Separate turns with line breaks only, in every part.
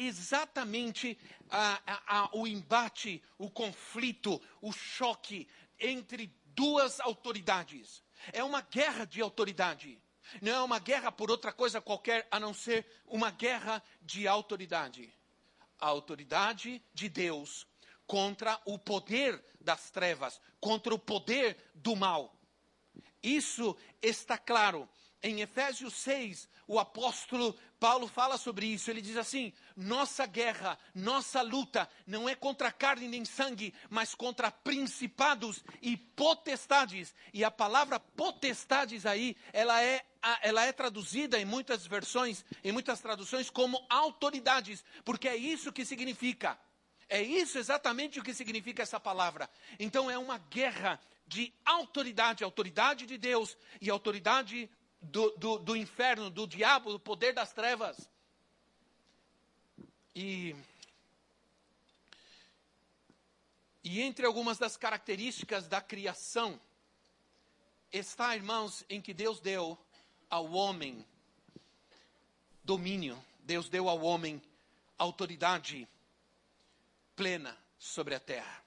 exatamente o embate, o conflito, o choque entre duas autoridades. É uma guerra de autoridade. Não é uma guerra por outra coisa qualquer, a não ser uma guerra de autoridade. A autoridade de Deus contra o poder das trevas, contra o poder do mal. Isso está claro. Em Efésios 6, o apóstolo Paulo fala sobre isso. Ele diz assim: nossa guerra, nossa luta não é contra carne nem sangue, mas contra principados e potestades. E a palavra potestades aí, ela é traduzida em muitas versões, em muitas traduções como autoridades, porque é isso que significa. É isso exatamente o que significa essa palavra. Então é uma guerra de autoridade, autoridade de Deus e autoridade do inferno, do diabo, do poder das trevas. E entre algumas das características da criação, está, irmãos, em que Deus deu ao homem domínio. Deus deu ao homem autoridade plena sobre a terra.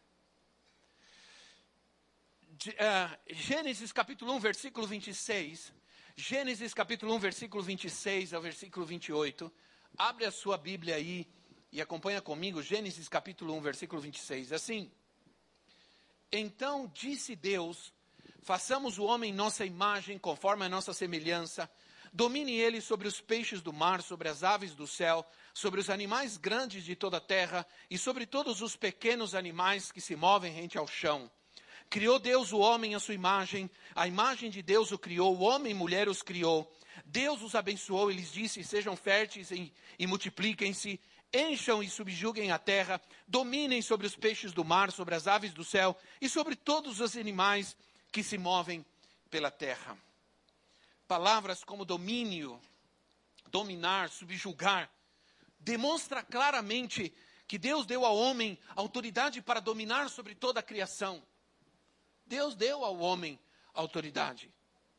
Gênesis capítulo 1, versículo 26. Gênesis capítulo 1, versículo 26 ao versículo 28. Abre a sua Bíblia aí e acompanha comigo. Gênesis capítulo 1, versículo 26. Assim: então disse Deus: façamos o homem nossa imagem, conforme a nossa semelhança. Domine ele sobre os peixes do mar, sobre as aves do céu, sobre os animais grandes de toda a terra e sobre todos os pequenos animais que se movem rente ao chão. Criou Deus o homem à sua imagem, a imagem de Deus o criou, o homem e mulher os criou. Deus os abençoou e lhes disse: sejam férteis e multipliquem-se, encham e subjuguem a terra, dominem sobre os peixes do mar, sobre as aves do céu e sobre todos os animais que se movem pela terra. Palavras como domínio, dominar, subjugar, demonstra claramente que Deus deu ao homem autoridade para dominar sobre toda a criação. Deus deu ao homem autoridade.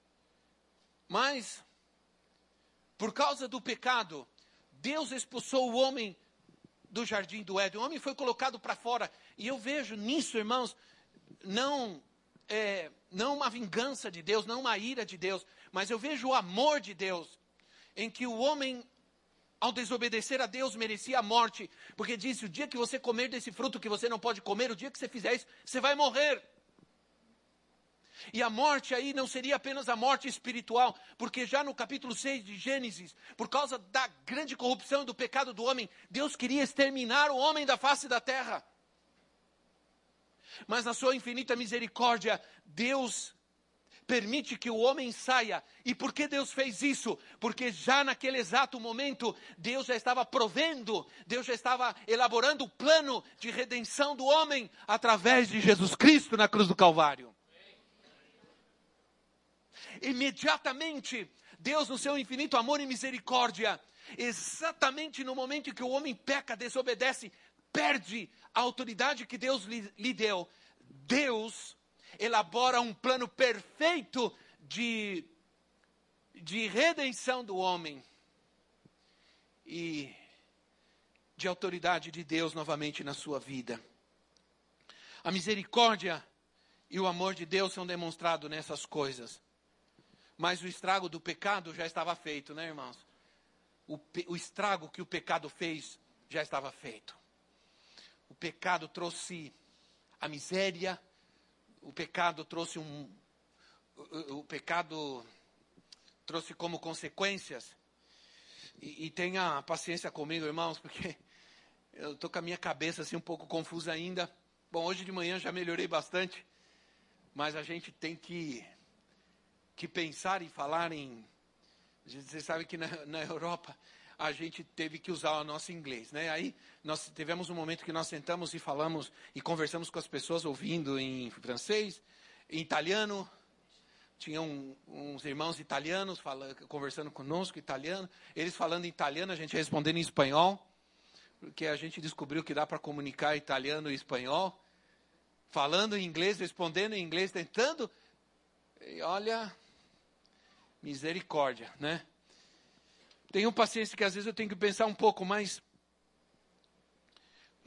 Mas, por causa do pecado, Deus expulsou o homem do jardim do Éden. O homem foi colocado para fora. E eu vejo nisso, irmãos, não uma vingança de Deus, não uma ira de Deus, mas eu vejo o amor de Deus, em que o homem, ao desobedecer a Deus, merecia a morte. Porque disse: o dia que você comer desse fruto que você não pode comer, o dia que você fizer isso, você vai morrer. E a morte aí não seria apenas a morte espiritual, porque já no capítulo 6 de Gênesis, por causa da grande corrupção e do pecado do homem, Deus queria exterminar o homem da face da terra. Mas na sua infinita misericórdia, Deus permite que o homem saia. E por que Deus fez isso? Porque já naquele exato momento, Deus já estava provendo, Deus já estava elaborando o plano de redenção do homem através de Jesus Cristo na cruz do Calvário. Imediatamente, Deus, no seu infinito amor e misericórdia, exatamente no momento em que o homem peca, desobedece, perde a autoridade que Deus lhe deu, Deus elabora um plano perfeito de redenção do homem e de autoridade de Deus novamente na sua vida. A misericórdia e o amor de Deus são demonstrados nessas coisas. Mas o estrago do pecado já estava feito, né, irmãos? O estrago que o pecado fez já estava feito. O pecado trouxe a miséria, o pecado trouxe como consequências. E tenha paciência comigo, irmãos, porque eu estou com a minha cabeça assim um pouco confusa ainda. Bom, hoje de manhã já melhorei bastante, mas a gente tem que pensar e falar em... Você sabe que na Europa a gente teve que usar o nosso inglês, né? Aí nós tivemos um momento que nós sentamos e falamos e conversamos com as pessoas ouvindo em francês, em italiano. Tinha uns irmãos italianos conversando conosco, italiano. Eles falando em italiano, a gente respondendo em espanhol, porque a gente descobriu que dá para comunicar italiano e espanhol. Falando em inglês, respondendo em inglês, tentando... E olha... Misericórdia, né? Tenho paciência que às vezes eu tenho que pensar um pouco, mas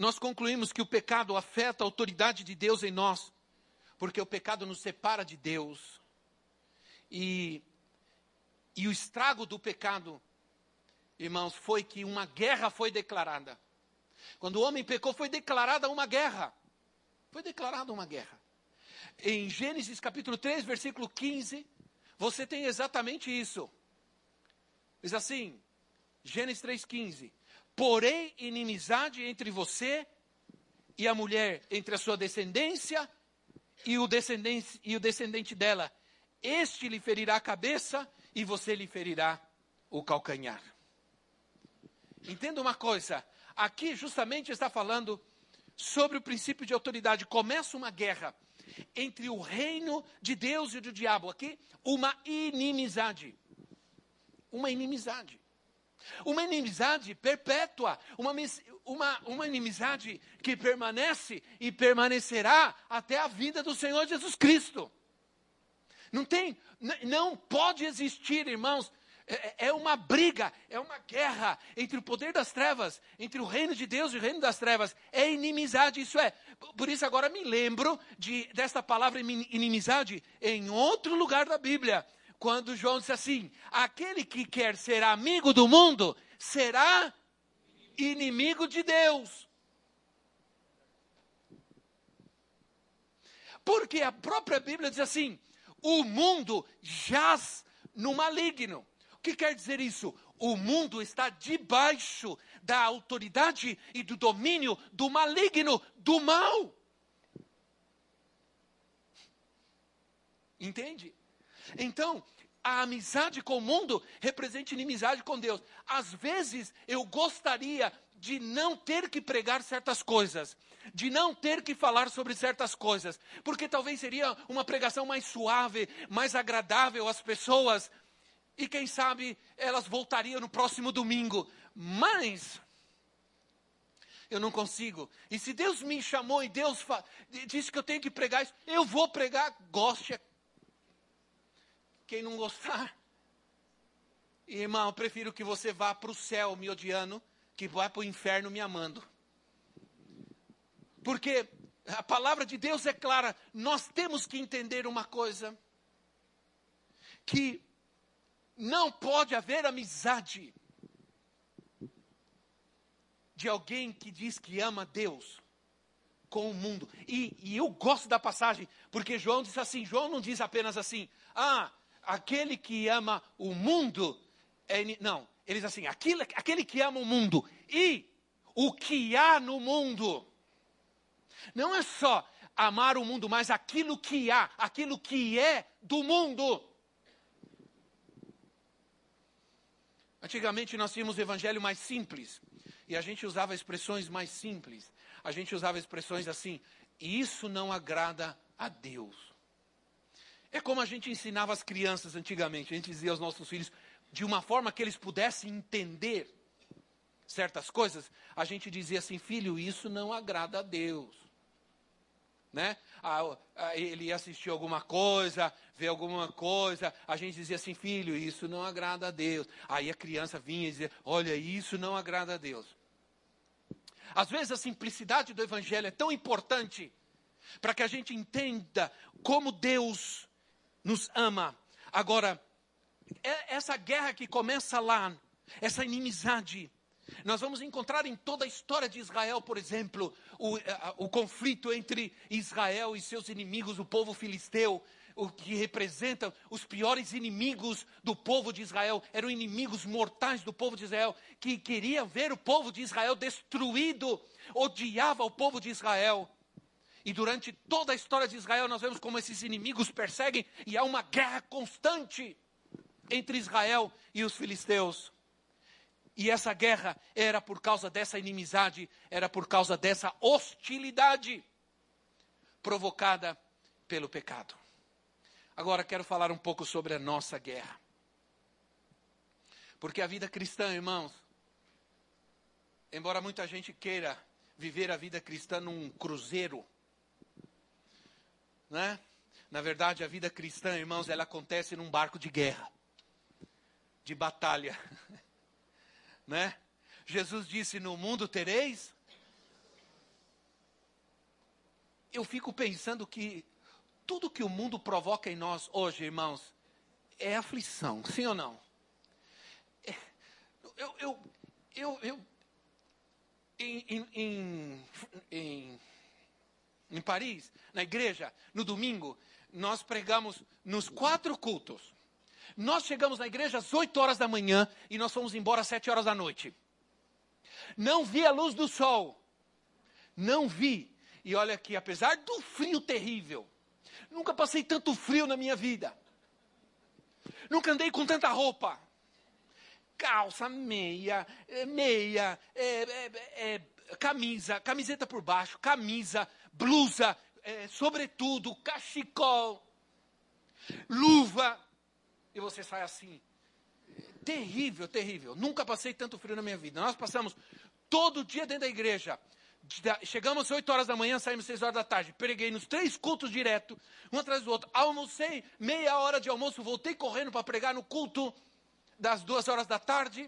nós concluímos que o pecado afeta a autoridade de Deus em nós, porque o pecado nos separa de Deus. E o estrago do pecado, irmãos, foi que uma guerra foi declarada. Quando o homem pecou, foi declarada uma guerra. Foi declarada uma guerra. Em Gênesis capítulo 3, versículo 15, você tem exatamente isso. Diz assim, Gênesis 3,15. Porém, inimizade entre você e a mulher, entre a sua descendência e o descendente dela. Este lhe ferirá a cabeça e você lhe ferirá o calcanhar. Entenda uma coisa, aqui justamente está falando sobre o princípio de autoridade. Começa uma guerra entre o reino de Deus e do diabo. Aqui, uma inimizade. Uma inimizade. Uma inimizade perpétua. Uma inimizade que permanece e permanecerá até a vinda do Senhor Jesus Cristo. Não pode existir, irmãos, é uma briga, é uma guerra entre o poder das trevas, entre o reino de Deus e o reino das trevas. É inimizade, isso é. Por isso agora me lembro desta palavra inimizade em outro lugar da Bíblia. Quando João disse assim, aquele que quer ser amigo do mundo, será inimigo de Deus. Porque a própria Bíblia diz assim, o mundo jaz no maligno. O que quer dizer isso? O mundo está debaixo da autoridade e do domínio do maligno, do mal. Entende? Então, a amizade com o mundo representa inimizade com Deus. Às vezes, eu gostaria de não ter que pregar certas coisas, de não ter que falar sobre certas coisas, porque talvez seria uma pregação mais suave, mais agradável às pessoas, e quem sabe elas voltariam no próximo domingo. Mas eu não consigo. E se Deus me chamou e Deus disse que eu tenho que pregar isso, eu vou pregar, goste. Quem não gostar, irmão, eu prefiro que você vá para o céu me odiando, que vá para o inferno me amando. Porque a palavra de Deus é clara, nós temos que entender uma coisa, que não pode haver amizade de alguém que diz que ama Deus com o mundo. E eu gosto da passagem, porque João diz assim, João não diz apenas assim, aquele que ama o mundo, não, ele diz assim, aquele que ama o mundo e o que há no mundo. Não é só amar o mundo, mas aquilo que há, aquilo que é do mundo. Antigamente nós tínhamos o evangelho mais simples, e a gente usava expressões mais simples. A gente usava expressões assim, isso não agrada a Deus. É como a gente ensinava as crianças antigamente, a gente dizia aos nossos filhos, de uma forma que eles pudessem entender certas coisas, a gente dizia assim, filho, isso não agrada a Deus. Né? Ele ia assistir alguma coisa, ver alguma coisa, a gente dizia assim, filho, isso não agrada a Deus. Aí a criança vinha e dizia, olha, isso não agrada a Deus. Às vezes a simplicidade do evangelho é tão importante para que a gente entenda como Deus nos ama. Agora, essa guerra que começa lá, essa inimizade, nós vamos encontrar em toda a história de Israel, por exemplo, o conflito entre Israel e seus inimigos, o povo filisteu, o que representa os piores inimigos do povo de Israel, eram inimigos mortais do povo de Israel, que queriam ver o povo de Israel destruído, odiava o povo de Israel. E durante toda a história de Israel, nós vemos como esses inimigos perseguem, e há uma guerra constante entre Israel e os filisteus. E essa guerra era por causa dessa inimizade, era por causa dessa hostilidade provocada pelo pecado. Agora quero falar um pouco sobre a nossa guerra. Porque a vida cristã, irmãos, embora muita gente queira viver a vida cristã num cruzeiro, né? Na verdade, a vida cristã, irmãos, ela acontece num barco de guerra, de batalha. Né? Jesus disse, no mundo tereis eu fico pensando que tudo que o mundo provoca em nós hoje, irmãos, é aflição, sim ou não? Em Paris, na igreja, no domingo, nós pregamos nos 4 cultos. Nós chegamos na igreja às 8 horas da manhã e nós fomos embora às 7 horas da noite. Não vi a luz do sol. Não vi. E olha que apesar do frio terrível, nunca passei tanto frio na minha vida. Nunca andei com tanta roupa. Calça, meia, camisa, camiseta por baixo, camisa, blusa, sobretudo, cachecol, luva. E você sai assim. Terrível, terrível. Nunca passei tanto frio na minha vida. Nós passamos todo dia dentro da igreja. Chegamos às 8 horas da manhã, saímos às 6 horas da tarde. Preguei nos 3 cultos direto, um atrás do outro. Almocei, meia hora de almoço, voltei correndo para pregar no culto das 2 horas da tarde.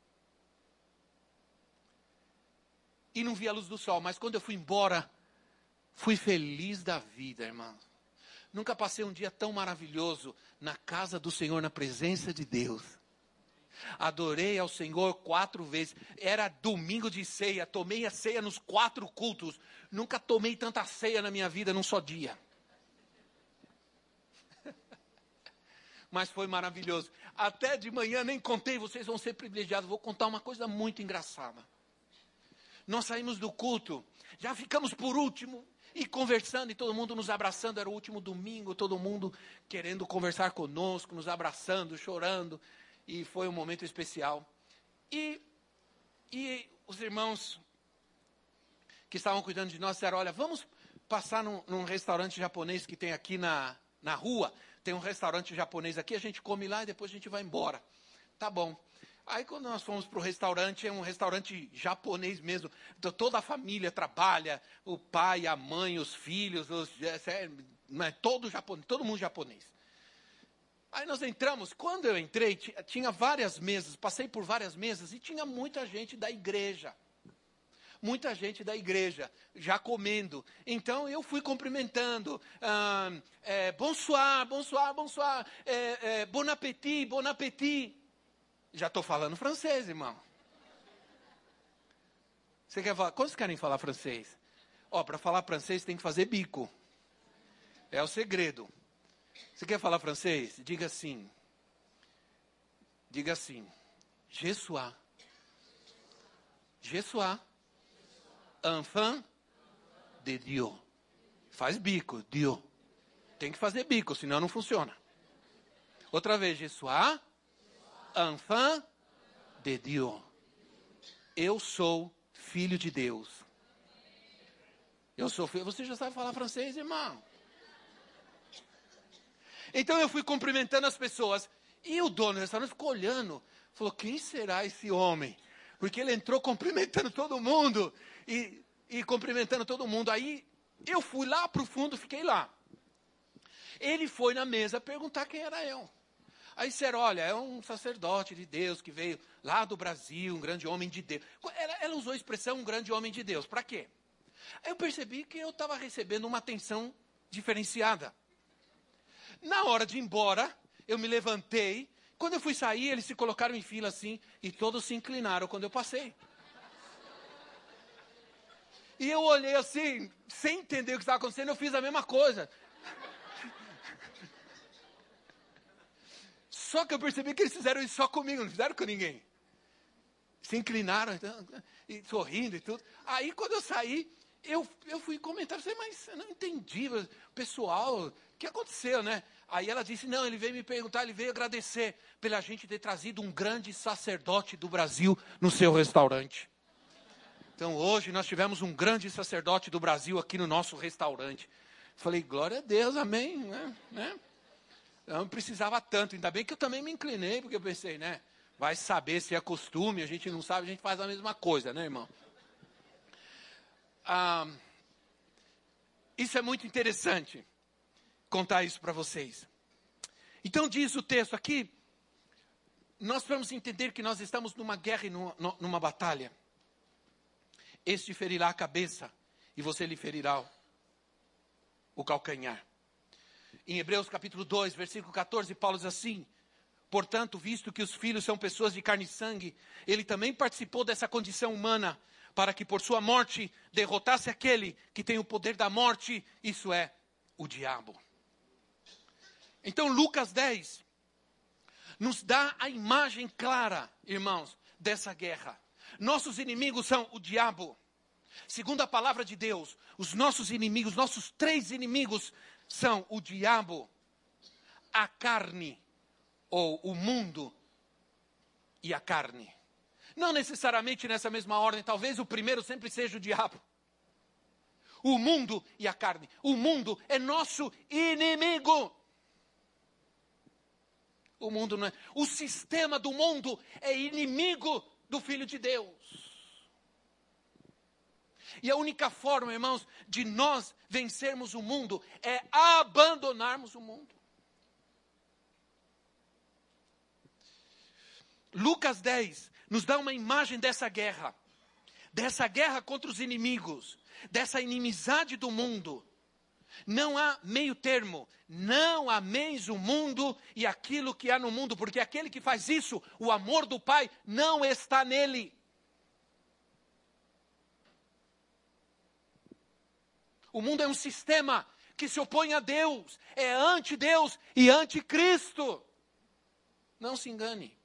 E não vi a luz do sol, mas quando eu fui embora, fui feliz da vida, irmão. Nunca passei um dia tão maravilhoso na casa do Senhor, na presença de Deus. Adorei ao Senhor 4 vezes. Era domingo de ceia. Tomei a ceia nos 4 cultos. Nunca tomei tanta ceia na minha vida num só dia. Mas foi maravilhoso. Até de manhã, nem contei, vocês vão ser privilegiados. Vou contar uma coisa muito engraçada. Nós saímos do culto, já ficamos por último, e conversando, e todo mundo nos abraçando. Era o último domingo, todo mundo querendo conversar conosco, nos abraçando, chorando. E foi um momento especial. E os irmãos que estavam cuidando de nós disseram, olha, vamos passar num restaurante japonês que tem aqui na rua. Tem um restaurante japonês aqui, a gente come lá e depois a gente vai embora. Tá bom. Aí quando nós fomos para o restaurante, é um restaurante japonês mesmo. Então, toda a família trabalha, o pai, a mãe, os filhos, todo japonês, todo mundo japonês. Aí nós entramos, quando eu entrei, tinha várias mesas, passei por várias mesas e tinha muita gente da igreja. Muita gente da igreja, já comendo. Então eu fui cumprimentando, bonsoir, bonsoir, bonsoir, bon appétit, bon appétit. Já estou falando francês, irmão. Você quer falar? Quantos querem falar francês? Para falar francês tem que fazer bico. É o segredo. Você quer falar francês? Diga assim. Diga assim. Je suis. Je suis. Enfant de Dieu. Faz bico, Dieu. Tem que fazer bico, senão não funciona. Outra vez. Je suis. Enfant de Dieu. Eu sou filho de Deus. Eu sou filho. Você já sabe falar francês, irmão? Então eu fui cumprimentando as pessoas. E o dono do restaurante ficou olhando. Falou, quem será esse homem? Porque ele entrou cumprimentando todo mundo. E cumprimentando todo mundo. Aí eu fui lá para o fundo, fiquei lá. Ele foi na mesa perguntar quem era eu. Aí disseram, olha, é um sacerdote de Deus que veio lá do Brasil, um grande homem de Deus. Ela usou a expressão um grande homem de Deus. Para quê? Aí eu percebi que eu estava recebendo uma atenção diferenciada. Na hora de ir embora, eu me levantei. Quando eu fui sair, eles se colocaram em fila assim, e todos se inclinaram quando eu passei. E eu olhei assim, sem entender o que estava acontecendo, eu fiz a mesma coisa. Só que eu percebi que eles fizeram isso só comigo, não fizeram com ninguém. Se inclinaram, então, e sorrindo e tudo. Aí, quando eu saí, eu fui comentar, mas eu não entendi, pessoal, o que aconteceu, né? Aí ela disse, não, ele veio me perguntar, ele veio agradecer pela gente ter trazido um grande sacerdote do Brasil no seu restaurante. Então, hoje nós tivemos um grande sacerdote do Brasil aqui no nosso restaurante. Falei, glória a Deus, amém, né? Eu não precisava tanto, ainda bem que eu também me inclinei, porque eu pensei, né? Vai saber se é costume, a gente não sabe, a gente faz a mesma coisa, né, irmão? Isso é muito interessante, contar isso para vocês. Então diz o texto aqui, nós vamos entender que nós estamos numa guerra e numa batalha. Este ferirá a cabeça, e você lhe ferirá o calcanhar. Em Hebreus capítulo 2, versículo 14, Paulo diz assim: portanto, visto que os filhos são pessoas de carne e sangue, ele também participou dessa condição humana, para que por sua morte derrotasse aquele que tem o poder da morte, isso é, o diabo. Então Lucas 10 nos dá a imagem clara, irmãos, dessa guerra. Nossos inimigos são o diabo. Segundo a palavra de Deus, os nossos inimigos, nossos 3 inimigos são o diabo, a carne, ou o mundo e a carne. Não necessariamente nessa mesma ordem, talvez o primeiro sempre seja o diabo. O mundo e a carne. O mundo é nosso inimigo. O mundo não é. O sistema do mundo é inimigo do Filho de Deus. E a única forma, irmãos, de nós vencermos o mundo é abandonarmos o mundo. Lucas 10 nos dá uma imagem dessa guerra contra os inimigos, dessa inimizade do mundo. Não há meio termo, não ameis o mundo e aquilo que há no mundo, porque aquele que faz isso, o amor do Pai não está nele. O mundo é um sistema que se opõe a Deus, é anti-Deus e anticristo. Não se engane.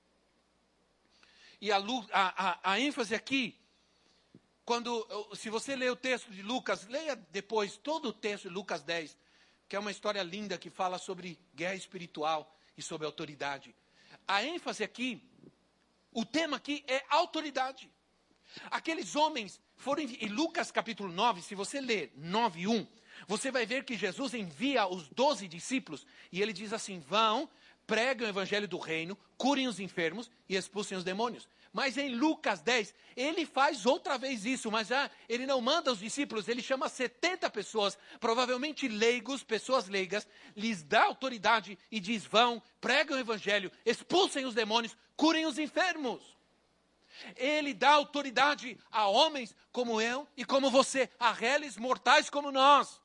E a ênfase aqui, se você ler o texto de Lucas, leia depois todo o texto de Lucas 10, que é uma história linda que fala sobre guerra espiritual e sobre autoridade. A ênfase aqui, o tema aqui é autoridade. Aqueles homens foram, em Lucas capítulo 9, se você ler 9:1, você vai ver que Jesus envia os 12 discípulos, e ele diz assim: vão, preguem o evangelho do reino, curem os enfermos e expulsem os demônios. Mas em Lucas 10, ele faz outra vez isso, mas ele não manda os discípulos, ele chama 70 pessoas, provavelmente leigos, pessoas leigas, lhes dá autoridade e diz: vão, preguem o evangelho, expulsem os demônios, curem os enfermos. Ele dá autoridade a homens como eu e como você, a réis mortais como nós.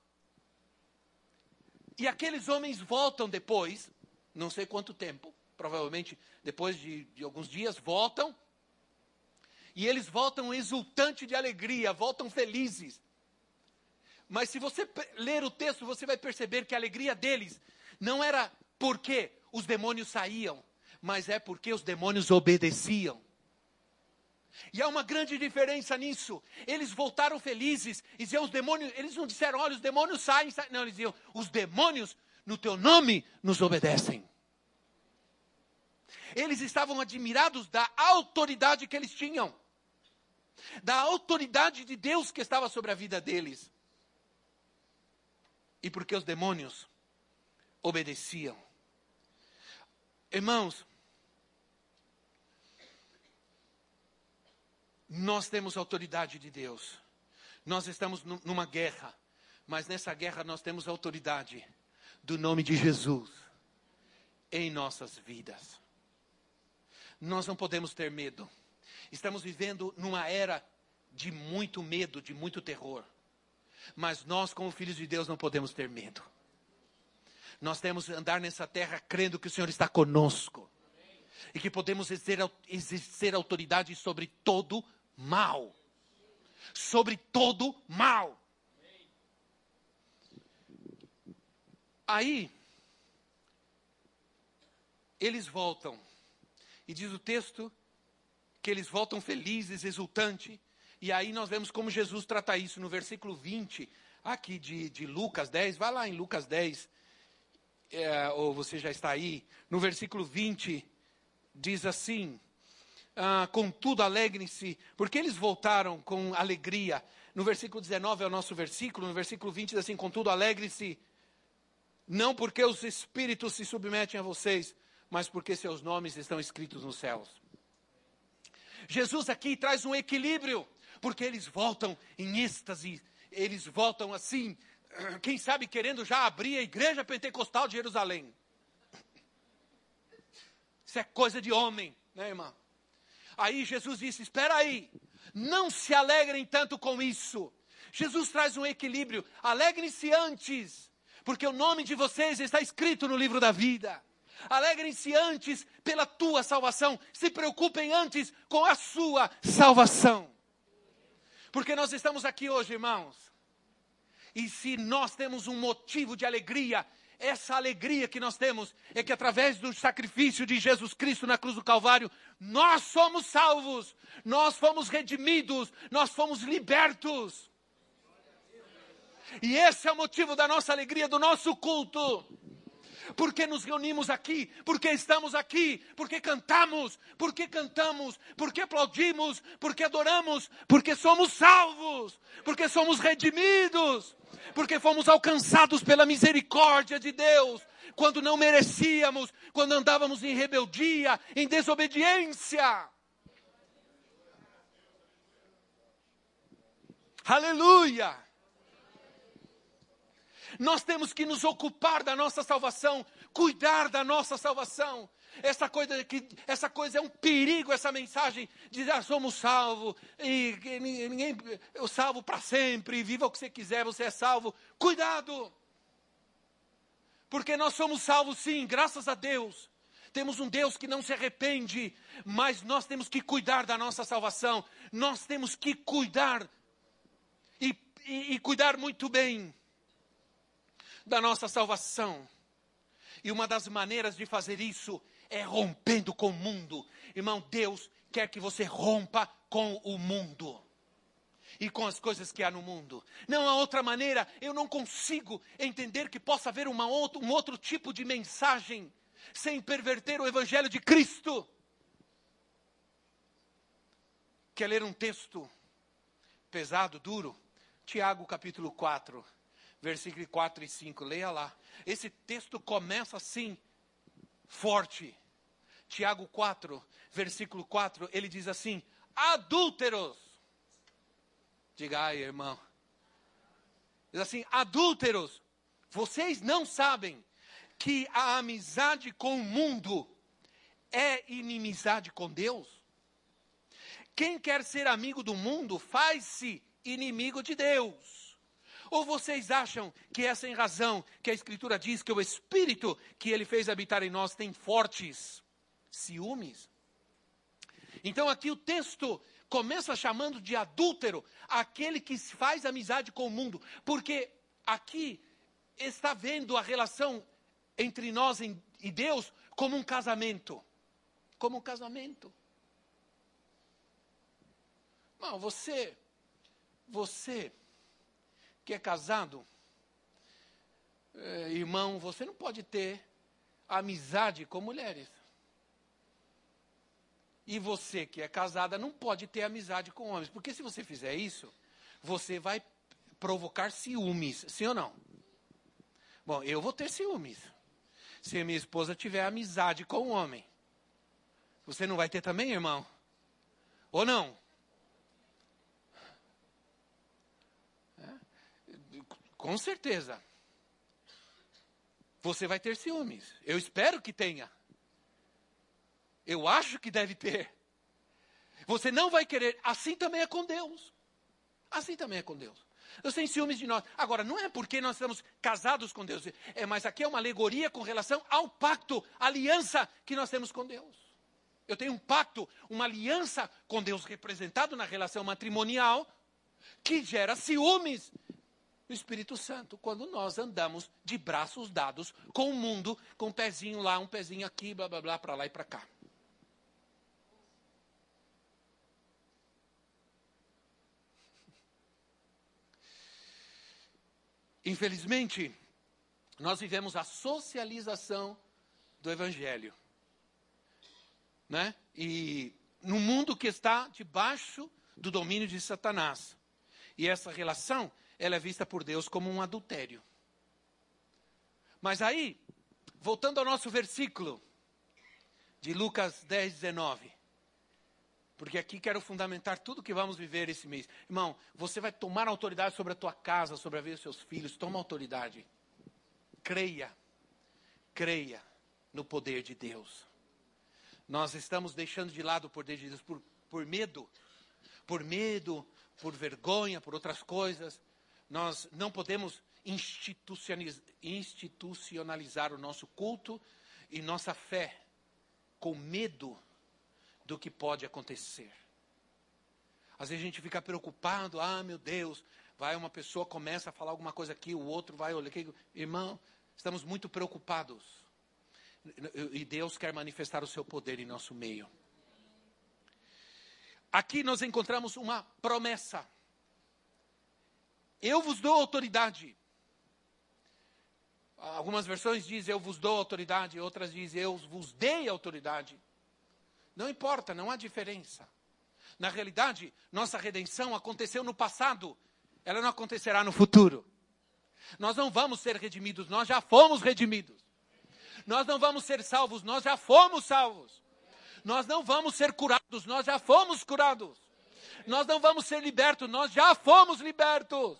E aqueles homens voltam depois, não sei quanto tempo, provavelmente depois de alguns dias, voltam. E eles voltam exultantes de alegria, voltam felizes. Mas se você ler o texto, você vai perceber que a alegria deles não era porque os demônios saíam, mas é porque os demônios obedeciam. E há uma grande diferença nisso. Eles voltaram felizes e diziam: os demônios, eles não disseram: olha, os demônios saem. Não, eles diziam: os demônios no teu nome nos obedecem. Eles estavam admirados da autoridade que eles tinham, da autoridade de Deus que estava sobre a vida deles. E porque os demônios obedeciam. Irmãos, nós temos autoridade de Deus. Nós estamos numa guerra, mas nessa guerra nós temos autoridade do nome de Jesus em nossas vidas. Nós não podemos ter medo. Estamos vivendo numa era de muito medo, de muito terror. Mas nós, como filhos de Deus, não podemos ter medo. Nós temos que andar nessa terra crendo que o Senhor está conosco. E que podemos exercer autoridade sobre todo mal. Sobre todo mal. Aí, eles voltam. E diz o texto que eles voltam felizes, exultantes. E aí nós vemos como Jesus trata isso no versículo 20, aqui de Lucas 10. Vai lá em Lucas 10, ou você já está aí. No versículo 20, diz assim: contudo, alegrem-se, porque eles voltaram com alegria. No versículo 19 é o nosso versículo. No versículo 20 diz assim: contudo, alegrem-se, não porque os espíritos se submetem a vocês, mas porque seus nomes estão escritos nos céus. Jesus aqui traz um equilíbrio, porque eles voltam em êxtase, eles voltam assim, quem sabe querendo já abrir a igreja pentecostal de Jerusalém. Isso é coisa de homem, né, irmã? Aí Jesus disse: espera aí, não se alegrem tanto com isso. Jesus traz um equilíbrio. Alegrem-se antes, porque o nome de vocês está escrito no livro da vida. Alegrem-se antes pela tua salvação. Se preocupem antes com a sua salvação. Porque nós estamos aqui hoje, irmãos. E se nós temos um motivo de alegria, essa alegria que nós temos é que através do sacrifício de Jesus Cristo na cruz do Calvário, nós somos salvos, nós fomos redimidos, nós fomos libertos. E esse é o motivo da nossa alegria, do nosso culto. Porque nos reunimos aqui, porque estamos aqui, porque cantamos, porque aplaudimos, porque adoramos, porque somos salvos, porque somos redimidos, porque fomos alcançados pela misericórdia de Deus, quando não merecíamos, quando andávamos em rebeldia, em desobediência. Aleluia! Nós temos que nos ocupar da nossa salvação, cuidar da nossa salvação. Essa coisa é um perigo, essa mensagem de somos salvos, e ninguém, eu salvo para sempre, viva o que você quiser, você é salvo. Cuidado! Porque nós somos salvos sim, graças a Deus. Temos um Deus que não se arrepende, mas nós temos que cuidar da nossa salvação. Nós temos que cuidar, e cuidar muito bem da nossa salvação. E uma das maneiras de fazer isso é rompendo com o mundo. Irmão, Deus quer que você rompa com o mundo e com as coisas que há no mundo. Não há outra maneira. Eu não consigo entender que possa haver um outro tipo de mensagem sem perverter o Evangelho de Cristo. Quer ler um texto pesado, duro? Tiago capítulo 4. Versículo 4 e 5, leia lá. Esse texto começa assim, forte. Tiago 4, versículo 4, ele diz assim: adúlteros. Diga, ai, irmão. Diz assim: adúlteros, vocês não sabem que a amizade com o mundo é inimizade com Deus? Quem quer ser amigo do mundo faz-se inimigo de Deus. Ou vocês acham que é sem razão que a Escritura diz que o Espírito que Ele fez habitar em nós tem fortes ciúmes? Então aqui o texto começa chamando de adúltero aquele que faz amizade com o mundo. Porque aqui está vendo a relação entre nós e Deus como um casamento. Como um casamento. Não, você que é casado, irmão, você não pode ter amizade com mulheres. E você que é casada não pode ter amizade com homens. Porque se você fizer isso, você vai provocar ciúmes, sim ou não? Bom, eu vou ter ciúmes. Se a minha esposa tiver amizade com um homem. Você não vai ter também, irmão? Ou não? Com certeza. Você vai ter ciúmes. Eu espero que tenha. Eu acho que deve ter. Você não vai querer. Assim também é com Deus. Assim também é com Deus. Deus tem ciúmes de nós. Agora, não é porque nós estamos casados com Deus. Mas aqui é uma alegoria com relação ao pacto, a aliança que nós temos com Deus. Eu tenho um pacto, uma aliança com Deus representado na relação matrimonial, que gera ciúmes do Espírito Santo, quando nós andamos de braços dados com o mundo, com um pezinho lá, um pezinho aqui, blá, blá, blá, para lá e para cá. Infelizmente, nós vivemos a socialização do Evangelho. Né? E no mundo que está debaixo do domínio de Satanás. E essa relação, ela é vista por Deus como um adultério. Mas aí, voltando ao nosso versículo de Lucas 10, 19. Porque aqui quero fundamentar tudo que vamos viver esse mês. Irmão, você vai tomar autoridade sobre a tua casa, sobre a vida dos seus filhos. Toma autoridade. Creia no poder de Deus. Nós estamos deixando de lado o poder de Deus por medo, por vergonha, por outras coisas. Nós não podemos institucionalizar o nosso culto e nossa fé com medo do que pode acontecer. Às vezes a gente fica preocupado, meu Deus, vai uma pessoa, começa a falar alguma coisa aqui, o outro vai olhar aqui. Irmão, estamos muito preocupados. E Deus quer manifestar o seu poder em nosso meio. Aqui nós encontramos uma promessa. Eu vos dou autoridade. Algumas versões dizem eu vos dou autoridade, outras dizem eu vos dei autoridade. Não importa, não há diferença. Na realidade, nossa redenção aconteceu no passado. Ela não acontecerá no futuro. Nós não vamos ser redimidos, nós já fomos redimidos. Nós não vamos ser salvos, nós já fomos salvos. Nós não vamos ser curados, nós já fomos curados. Nós não vamos ser libertos, nós já fomos libertos.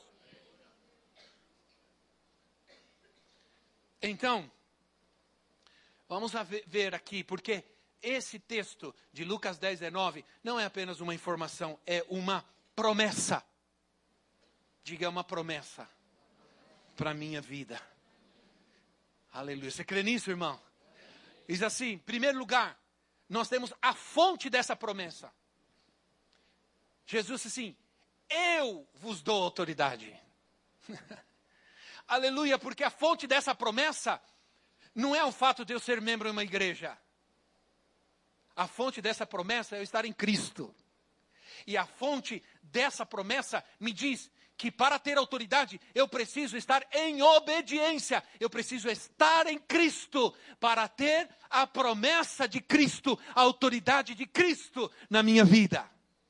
Então, vamos ver aqui, porque esse texto de Lucas 10, 19 não é apenas uma informação, é uma promessa. Diga, é uma promessa para a minha vida. Aleluia. Você crê nisso, irmão? Diz assim, em primeiro lugar, nós temos a fonte dessa promessa. Jesus disse assim, eu vos dou autoridade. Aleluia, porque a fonte dessa promessa não é o fato de eu ser membro de uma igreja. A fonte dessa promessa é eu estar em Cristo. E a fonte dessa promessa me diz que para ter autoridade, eu preciso estar em obediência. Eu preciso estar em Cristo para ter a promessa de Cristo, a autoridade de Cristo na minha vida.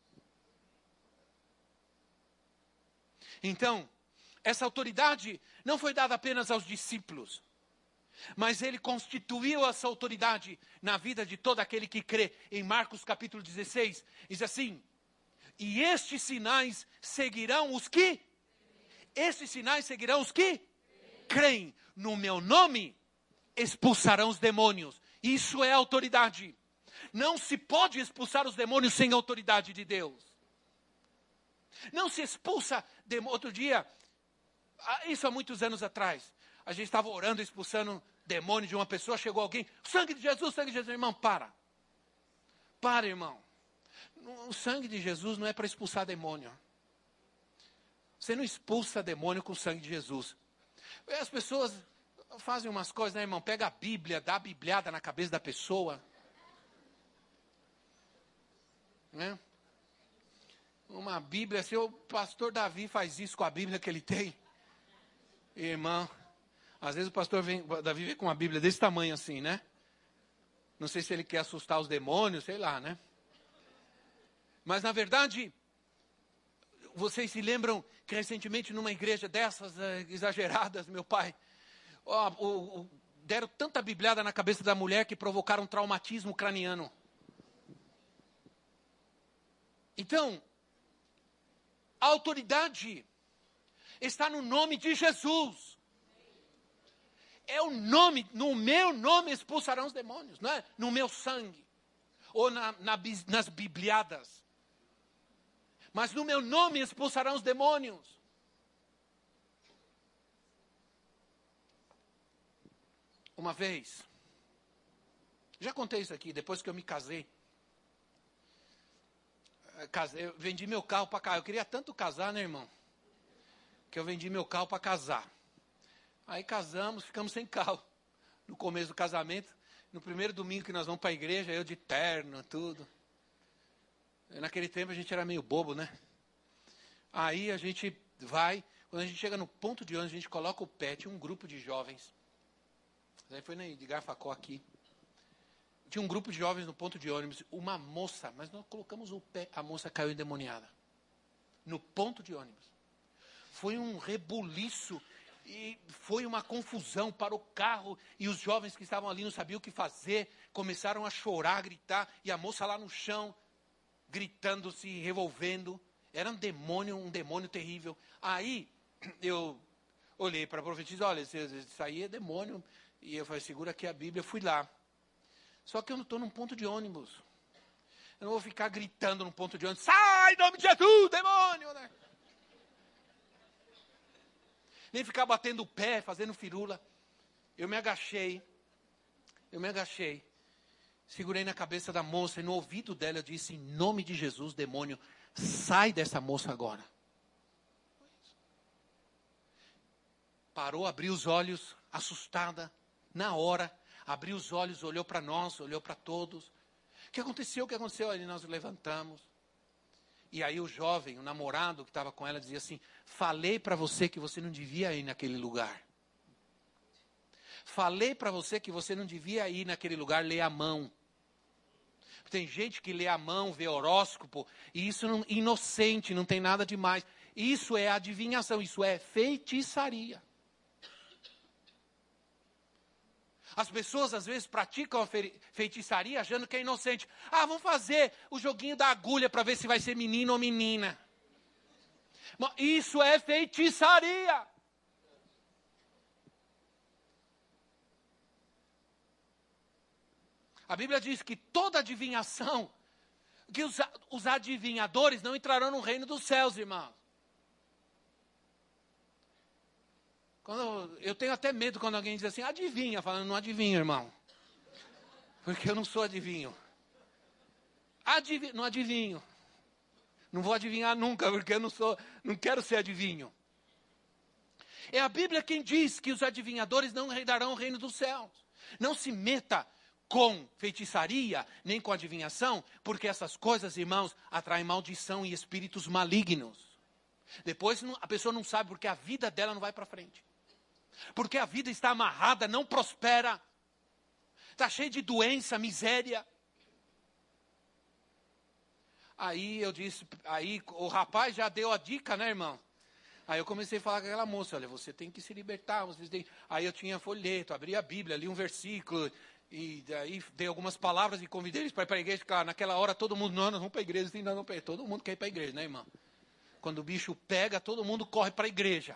Então, essa autoridade não foi dada apenas aos discípulos, mas ele constituiu essa autoridade na vida de todo aquele que crê. Em Marcos capítulo 16, diz assim, e estes sinais seguirão os que? Estes sinais seguirão os que? Creem. No meu nome expulsarão os demônios. Isso é autoridade. Não se pode expulsar os demônios sem a autoridade de Deus. Não se expulsa demônio. Outro dia, isso há muitos anos atrás, a gente estava orando, expulsando demônio de uma pessoa, chegou alguém, sangue de Jesus, sangue de Jesus. Irmão, para. Para, irmão. O sangue de Jesus não é para expulsar demônio. Você não expulsa demônio com o sangue de Jesus. As pessoas fazem umas coisas, né, irmão? Pega a Bíblia, dá a bibliada na cabeça da pessoa. Né? Uma Bíblia, se o pastor Davi faz isso com a Bíblia que ele tem. Irmão, às vezes o pastor Davi vem com uma Bíblia desse tamanho assim, né? Não sei se ele quer assustar os demônios, sei lá, né? Mas na verdade, vocês se lembram que recentemente numa igreja dessas exageradas, meu pai, deram tanta bibliada na cabeça da mulher que provocaram um traumatismo craniano. Então, a autoridade está no nome de Jesus. É o nome, no meu nome expulsarão os demônios, não é? No meu sangue, ou nas bibliadas. Mas no meu nome expulsarão os demônios. Uma vez, já contei isso aqui, depois que eu me casei. Eu vendi meu carro para casar. Eu queria tanto casar, né, irmão? Que eu vendi meu carro para casar. Aí casamos, ficamos sem carro. No começo do casamento, no primeiro domingo que nós vamos para a igreja, eu de terno, tudo. Naquele tempo a gente era meio bobo, né? Aí a gente vai, quando a gente chega no ponto de ônibus, a gente coloca o pé, tinha um grupo de jovens. Aí foi na Edgar Facó aqui. Tinha um grupo de jovens no ponto de ônibus, uma moça, mas nós colocamos o pé, a moça caiu endemoniada. No ponto de ônibus. Foi um rebuliço e foi uma confusão para o carro. E os jovens que estavam ali não sabiam o que fazer, começaram a chorar, a gritar, e a moça lá no chão, gritando, se revolvendo. Era um demônio terrível. Aí eu olhei para a profetisa, olha, isso aí é demônio. E eu falei, segura aqui a Bíblia, eu fui lá. Só que eu não estou num ponto de ônibus. Eu não vou ficar gritando no ponto de ônibus, sai, em nome de Jesus, demônio, né? Nem ficar batendo o pé, fazendo firula. Eu me agachei, segurei na cabeça da moça e no ouvido dela eu disse, em nome de Jesus, demônio, sai dessa moça agora. Parou, abriu os olhos, assustada, na hora, abriu os olhos, olhou para nós, olhou para todos. O que aconteceu? Aí nós levantamos. E aí o jovem, o namorado que estava com ela, dizia assim, falei para você que você não devia ir naquele lugar. Falei para você que você não devia ir naquele lugar ler a mão. Tem gente que lê a mão, vê horóscopo, e isso não, inocente, não tem nada demais. Isso é adivinhação, isso é feitiçaria. As pessoas às vezes praticam a feitiçaria achando que é inocente. Ah, vamos fazer o joguinho da agulha para ver se vai ser menino ou menina. Isso é feitiçaria. A Bíblia diz que toda adivinhação, que os adivinhadores não entrarão no reino dos céus, irmãos. Eu tenho até medo quando alguém diz assim, adivinha, falando, não adivinho, irmão. Porque eu não sou adivinho. Não adivinho. Não vou adivinhar nunca, porque eu não quero ser adivinho. É a Bíblia quem diz que os adivinhadores não herdarão o reino dos céus. Não se meta com feitiçaria, nem com adivinhação, porque essas coisas, irmãos, atraem maldição e espíritos malignos. Depois a pessoa não sabe porque a vida dela não vai para frente. Porque a vida está amarrada, não prospera. Está cheio de doença, miséria. Aí eu disse, aí o rapaz já deu a dica, né, irmão? Aí eu comecei a falar com aquela moça, olha, você tem que se libertar. Aí eu tinha folheto, abri a Bíblia, li um versículo, e daí dei algumas palavras e convidei eles para ir para a igreja. Claro, naquela hora todo mundo, não, nós vamos para a igreja, sim, nós vamos para a igreja. Todo mundo quer ir para a igreja, né, irmão? Quando o bicho pega, todo mundo corre para a igreja.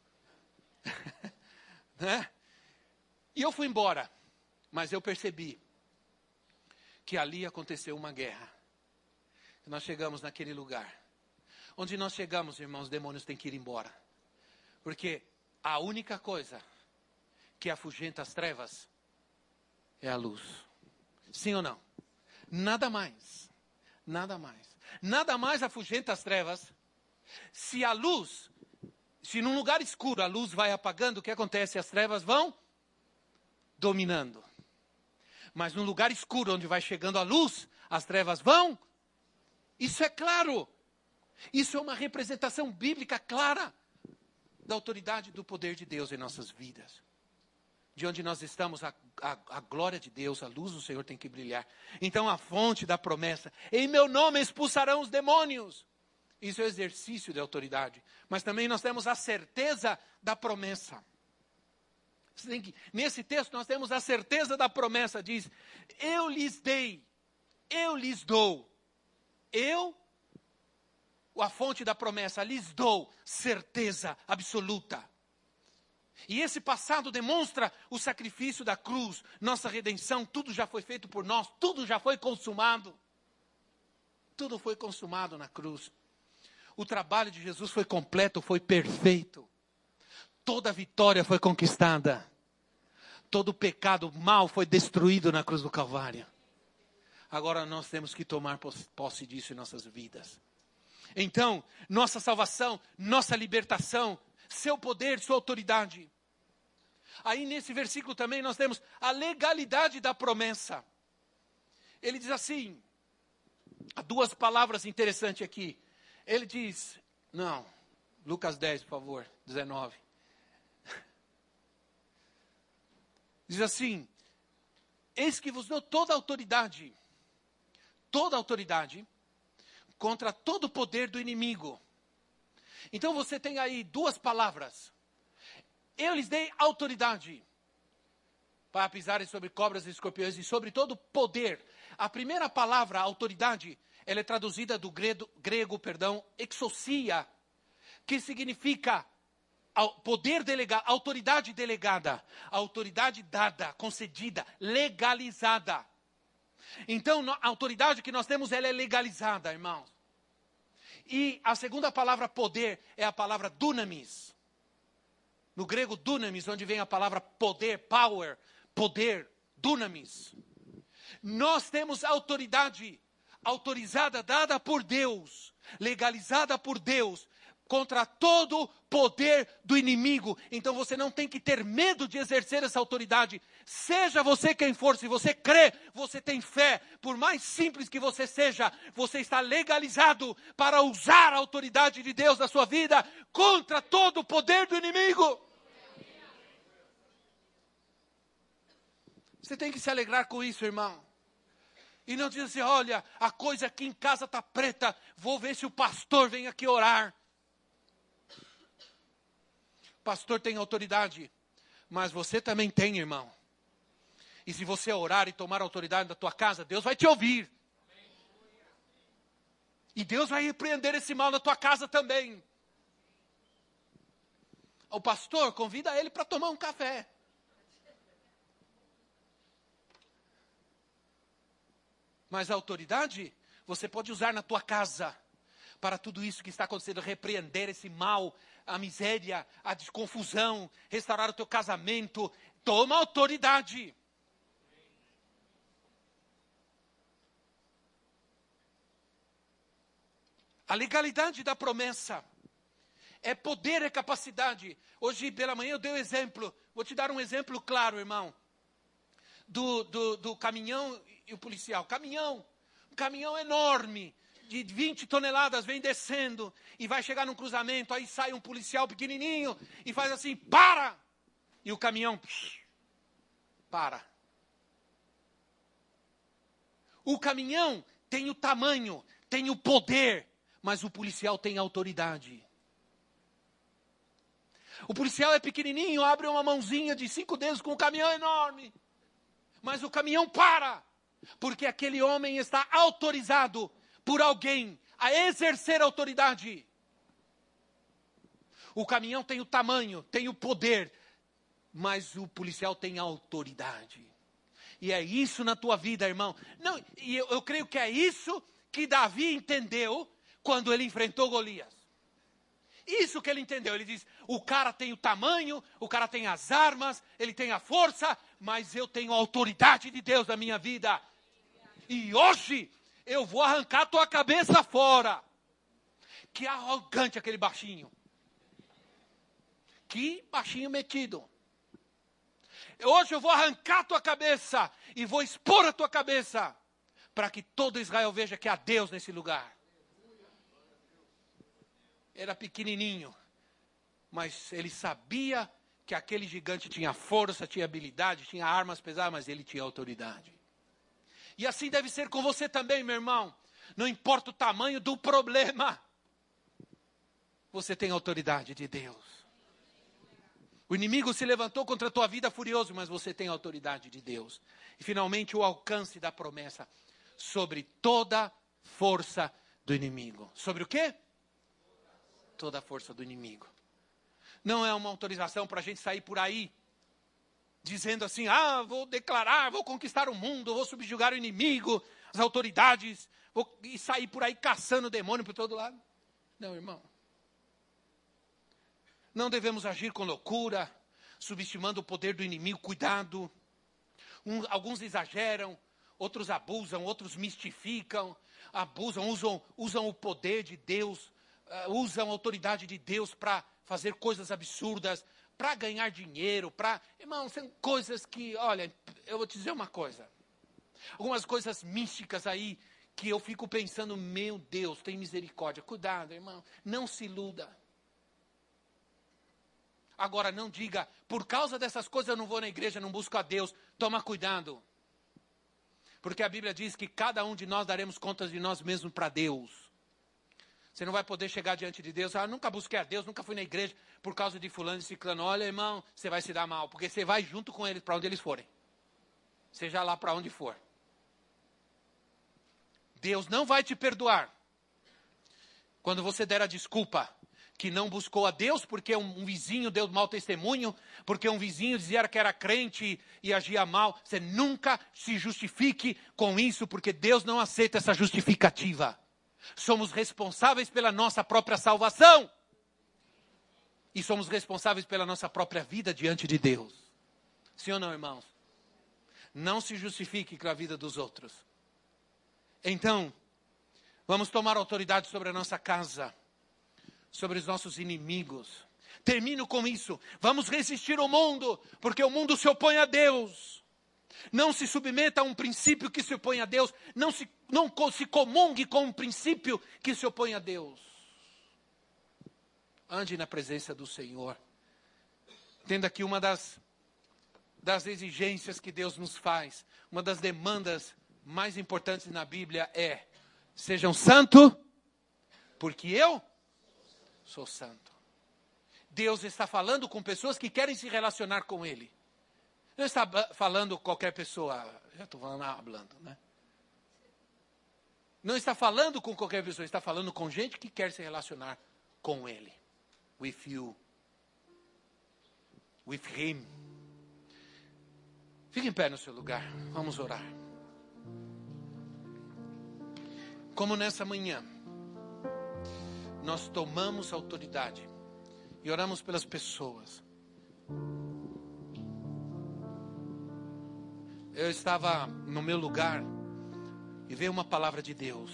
Né? E eu fui embora, mas eu percebi que ali aconteceu uma guerra. Nós chegamos naquele lugar. Onde nós chegamos, irmãos, os demônios têm que ir embora. Porque a única coisa que afugenta as trevas é a luz. Sim ou não? Nada mais. Nada mais. Nada mais afugenta as trevas. Se a luz, se num lugar escuro a luz vai apagando, o que acontece? As trevas vão dominando. Mas num lugar escuro onde vai chegando a luz, as trevas vão. Isso é claro. Isso é uma representação bíblica clara da autoridade do poder de Deus em nossas vidas. De onde nós estamos, a glória de Deus, a luz do Senhor tem que brilhar. Então a fonte da promessa, em meu nome expulsarão os demônios. Isso é o exercício de autoridade. Mas também nós temos a certeza da promessa. Nesse texto nós temos a certeza da promessa, diz, eu lhes dei, eu lhes dou, a fonte da promessa, lhes dou certeza absoluta. E esse passado demonstra o sacrifício da cruz, nossa redenção, tudo já foi feito por nós, tudo já foi consumado. Tudo foi consumado na cruz. O trabalho de Jesus foi completo, foi perfeito. Toda a vitória foi conquistada. Todo o pecado mal foi destruído na cruz do Calvário. Agora nós temos que tomar posse disso em nossas vidas. Então, nossa salvação, nossa libertação, seu poder, sua autoridade. Aí nesse versículo também nós temos a legalidade da promessa. Ele diz assim, há duas palavras interessantes aqui. Ele diz, Lucas 10, por favor, 19. Diz assim, eis que vos dou toda a autoridade contra todo o poder do inimigo. Então você tem aí duas palavras. Eu lhes dei autoridade para pisarem sobre cobras e escorpiões e sobre todo poder. A primeira palavra, autoridade, ela é traduzida do grego, exousia, que significa poder delegado, autoridade delegada, autoridade dada, concedida, legalizada. Então, a autoridade que nós temos, ela é legalizada, irmãos. E a segunda palavra poder é a palavra dunamis. No grego dunamis, onde vem a palavra poder, power, poder, dunamis. Nós temos autoridade autorizada, dada por Deus, legalizada por Deus, contra todo poder do inimigo. Então você não tem que ter medo de exercer essa autoridade. Seja você quem for, se você crê, você tem fé. Por mais simples que você seja, você está legalizado para usar a autoridade de Deus na sua vida contra todo o poder do inimigo. Você tem que se alegrar com isso, irmão. E não dizer assim, olha, a coisa aqui em casa está preta, vou ver se o pastor vem aqui orar. O pastor tem autoridade, mas você também tem, irmão. E se você orar e tomar autoridade da tua casa, Deus vai te ouvir. E Deus vai repreender esse mal na tua casa também. O pastor convida ele para tomar um café. Mas a autoridade, você pode usar na tua casa, para tudo isso que está acontecendo, repreender esse mal, a miséria, a desconfusão, restaurar o teu casamento. Toma autoridade. A legalidade da promessa é poder, é capacidade. Hoje pela manhã eu dei um exemplo, vou te dar um exemplo claro, irmão, do caminhão e o policial. Um caminhão enorme, de 20 toneladas, vem descendo e vai chegar num cruzamento, aí sai um policial pequenininho e faz assim, para! E o caminhão, para. O caminhão tem o tamanho, tem o poder, mas o policial tem autoridade. O policial é pequenininho, abre uma mãozinha de 5 dedos com um caminhão enorme. Mas o caminhão para, porque aquele homem está autorizado por alguém a exercer autoridade. O caminhão tem o tamanho, tem o poder, mas o policial tem a autoridade. E é isso na tua vida, irmão. Não, e eu creio que é isso que Davi entendeu quando ele enfrentou Golias. Isso que ele entendeu. Ele diz, o cara tem o tamanho, o cara tem as armas, ele tem a força, mas eu tenho a autoridade de Deus na minha vida. E hoje eu vou arrancar tua cabeça fora. Que arrogante aquele baixinho. Que baixinho metido. Hoje eu vou arrancar tua cabeça e vou expor a tua cabeça para que todo Israel veja que há Deus nesse lugar. Era pequenininho, mas ele sabia que aquele gigante tinha força, tinha habilidade, tinha armas pesadas, mas ele tinha autoridade. E assim deve ser com você também, meu irmão. Não importa o tamanho do problema, você tem autoridade de Deus. O inimigo se levantou contra a tua vida furioso, mas você tem a autoridade de Deus. E finalmente o alcance da promessa sobre toda força do inimigo. Sobre o quê? Toda a força do inimigo. Não é uma autorização para a gente sair por aí, dizendo assim, vou declarar, vou conquistar o mundo, vou subjugar o inimigo, as autoridades, e sair por aí caçando o demônio por todo lado. Não, irmão. Não devemos agir com loucura, subestimando o poder do inimigo, cuidado. Alguns exageram, outros abusam, outros mistificam, abusam, usam o poder de Deus, usam a autoridade de Deus para fazer coisas absurdas, para ganhar dinheiro, Irmão, são coisas que, olha, eu vou te dizer uma coisa. Algumas coisas místicas aí, que eu fico pensando, meu Deus, tem misericórdia. Cuidado, irmão, não se iluda. Agora, não diga, por causa dessas coisas eu não vou na igreja, não busco a Deus. Toma cuidado. Porque a Bíblia diz que cada um de nós daremos contas de nós mesmos para Deus. Você não vai poder chegar diante de Deus, nunca busquei a Deus, nunca fui na igreja por causa de fulano e ciclano. Olha, irmão, você vai se dar mal, porque você vai junto com eles para onde eles forem. Seja lá para onde for. Deus não vai te perdoar quando você der a desculpa que não buscou a Deus porque um vizinho deu mau testemunho, porque um vizinho dizia que era crente e agia mal. Você nunca se justifique com isso, porque Deus não aceita essa justificativa. Somos responsáveis pela nossa própria salvação. E somos responsáveis pela nossa própria vida diante de Deus. Sim ou não, irmãos? Não se justifique com a vida dos outros. Então, vamos tomar autoridade sobre a nossa casa, sobre os nossos inimigos. Termino com isso. Vamos resistir ao mundo, porque o mundo se opõe a Deus. Não se submeta a um princípio que se opõe a Deus. Não se comungue com um princípio que se opõe a Deus. Ande na presença do Senhor. Entenda que uma das exigências que Deus nos faz, uma das demandas mais importantes na Bíblia é: sejam santos, porque eu sou santo. Deus está falando com pessoas que querem se relacionar com Ele. Não está falando qualquer pessoa, já estou falando, né? Não está falando com qualquer pessoa, está falando com gente que quer se relacionar com Ele. With you. With Him. Fique em pé no seu lugar, vamos orar. Como nessa manhã, nós tomamos autoridade e oramos pelas pessoas. Eu estava no meu lugar e veio uma palavra de Deus.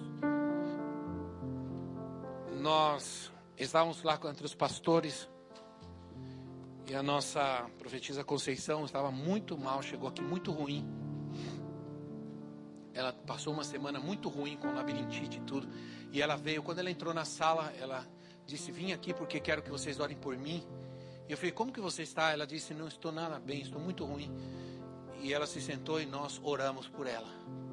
Nós estávamos lá entre os pastores e a nossa profetisa Conceição estava muito mal, chegou aqui muito ruim. Ela passou uma semana muito ruim com labirintite e tudo. E ela veio, quando ela entrou na sala, ela disse: vim aqui porque quero que vocês orem por mim. E eu falei: como que você está? Ela disse: não estou nada bem, estou muito ruim. E ela se sentou e nós oramos por ela.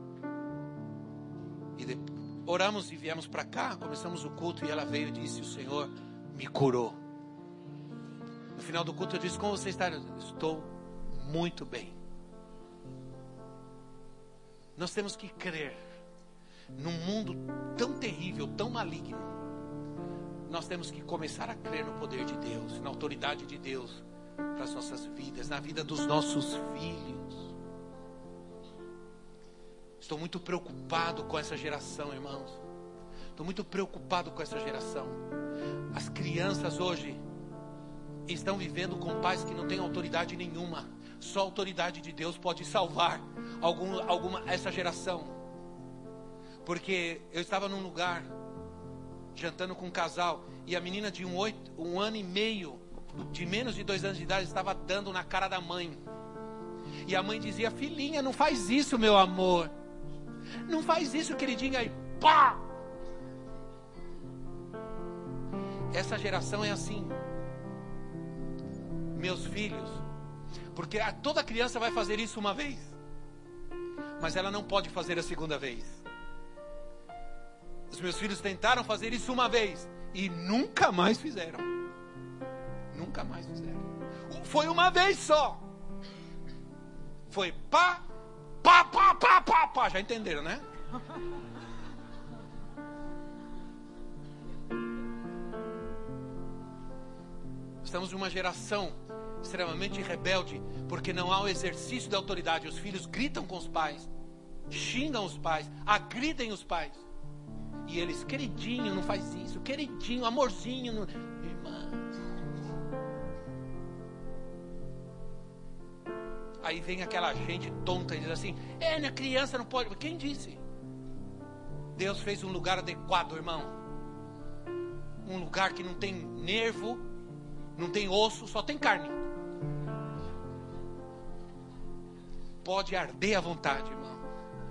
Oramos e viemos para cá, começamos o culto e ela veio e disse: o Senhor me curou. No final do culto eu disse: como você está? Eu disse: estou muito bem. Nós temos que crer. Num mundo tão terrível, tão maligno, nós temos que começar a crer no poder de Deus, na autoridade de Deus para as nossas vidas, na vida dos nossos filhos. Estou muito preocupado com essa geração, irmãos. Estou muito preocupado com essa geração. As crianças hoje estão vivendo com pais que não têm autoridade nenhuma. Só a autoridade de Deus pode salvar essa geração. Porque eu estava num lugar, jantando com um casal, e a menina de um ano e meio, de menos de 2 anos de idade, estava dando na cara da mãe. E a mãe dizia: filhinha, não faz isso, meu amor. Não faz isso, queridinha. Aí, pá! Essa geração é assim. Meus filhos, porque toda criança vai fazer isso uma vez, mas ela não pode fazer a segunda vez. Os meus filhos tentaram fazer isso uma vez e nunca mais fizeram. Nunca mais fizeram. Foi uma vez só. Foi pá, pá, pá, pá, pá, pá. Já entenderam, né? Estamos numa geração extremamente rebelde, porque não há o exercício da autoridade. Os filhos gritam com os pais, xingam os pais, agridem os pais. E eles: queridinho, não faz isso, queridinho, amorzinho. Não... Irmã. Aí vem aquela gente tonta e diz assim: na criança não pode. Quem disse? Deus fez um lugar adequado, irmão. Um lugar que não tem nervo, não tem osso, só tem carne. Pode arder à vontade, irmão.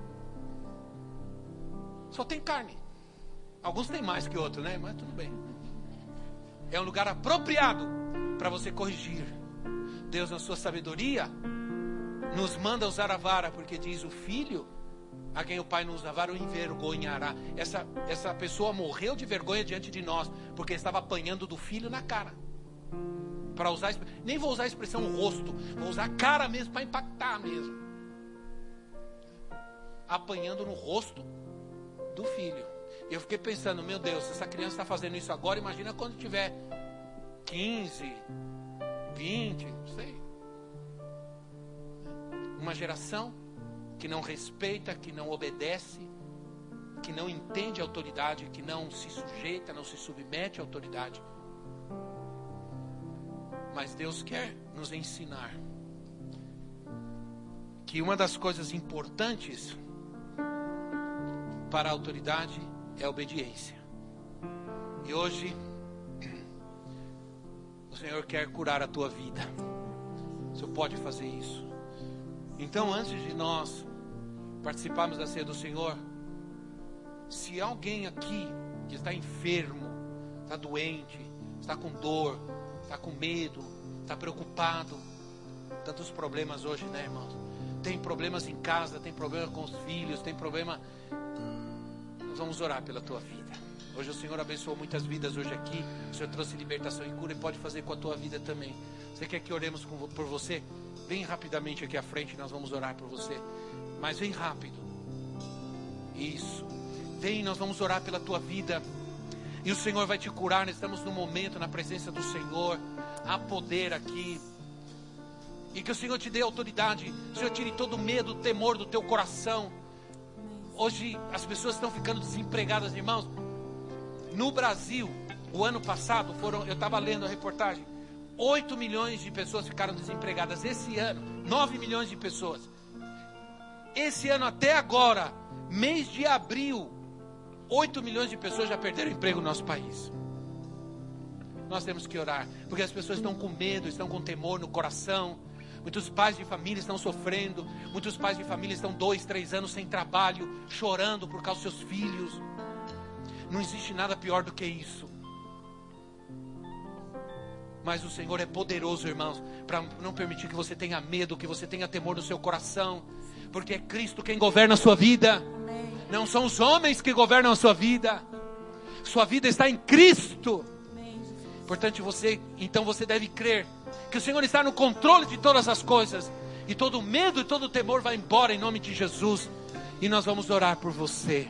Só tem carne. Alguns têm mais que outros, né? Mas tudo bem. É um lugar apropriado para você corrigir. Deus, na sua sabedoria, nos manda usar a vara, porque diz: o filho a quem o pai não usa a vara o envergonhará. Essa pessoa morreu de vergonha diante de nós, porque estava apanhando do filho na cara. Para usar, nem vou usar a expressão rosto, vou usar a cara mesmo, para impactar mesmo. Apanhando no rosto do filho. Eu fiquei pensando, meu Deus, se essa criança está fazendo isso agora, imagina quando tiver 15, 20, não sei. Uma geração que não respeita, que não obedece, que não entende a autoridade, que não se sujeita, não se submete à autoridade. Mas Deus quer nos ensinar que uma das coisas importantes para a autoridade é a obediência. E hoje o Senhor quer curar a tua vida. O Senhor pode fazer isso. Então, antes de nós participarmos da ceia do Senhor, se alguém aqui que está enfermo, está doente, está com dor, está com medo, está preocupado, tantos problemas hoje, né, irmãos? Tem problemas em casa, tem problema com os filhos, tem problema. Nós vamos orar pela tua vida. Hoje o Senhor abençoou muitas vidas hoje aqui. O Senhor trouxe libertação e cura e pode fazer com a tua vida também. Você quer que oremos por você? Vem rapidamente aqui à frente, nós vamos orar por você. Mas vem rápido. Isso. Vem, nós vamos orar pela tua vida. E o Senhor vai te curar. Nós estamos num momento na presença do Senhor. Há poder aqui. E que o Senhor te dê autoridade. O Senhor tire todo o medo, o temor do teu coração. Hoje as pessoas estão ficando desempregadas, irmãos. No Brasil, o ano passado, eu estava lendo a reportagem, 8 milhões de pessoas ficaram desempregadas. Esse ano, 9 milhões de pessoas. Esse ano até agora, mês de abril, 8 milhões de pessoas já perderam emprego no nosso país. Nós temos que orar, porque as pessoas estão com medo, estão com temor no coração. Muitos pais de família estão sofrendo. Muitos pais de família estão 2, 3 anos sem trabalho, chorando por causa dos seus filhos. Não existe nada pior do que isso. Mas o Senhor é poderoso, irmãos, para não permitir que você tenha medo, que você tenha temor no seu coração. Porque é Cristo quem governa a sua vida. Não são os homens que governam a sua vida. Sua vida está em Cristo. Portanto, então você deve crer que o Senhor está no controle de todas as coisas. E todo medo e todo temor vai embora em nome de Jesus. E nós vamos orar por você.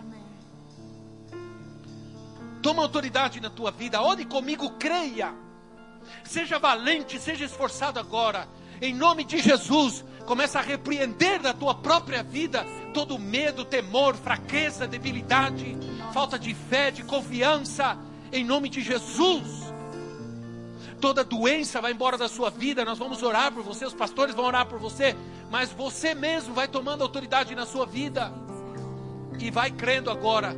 Toma autoridade na tua vida. Ore comigo, creia. Seja valente, seja esforçado agora. Em nome de Jesus. Começa a repreender da tua própria vida todo medo, temor, fraqueza, debilidade, falta de fé, de confiança. Em nome de Jesus. Toda doença vai embora da sua vida. Nós vamos orar por você, os pastores vão orar por você, mas você mesmo vai tomando autoridade na sua vida e vai crendo agora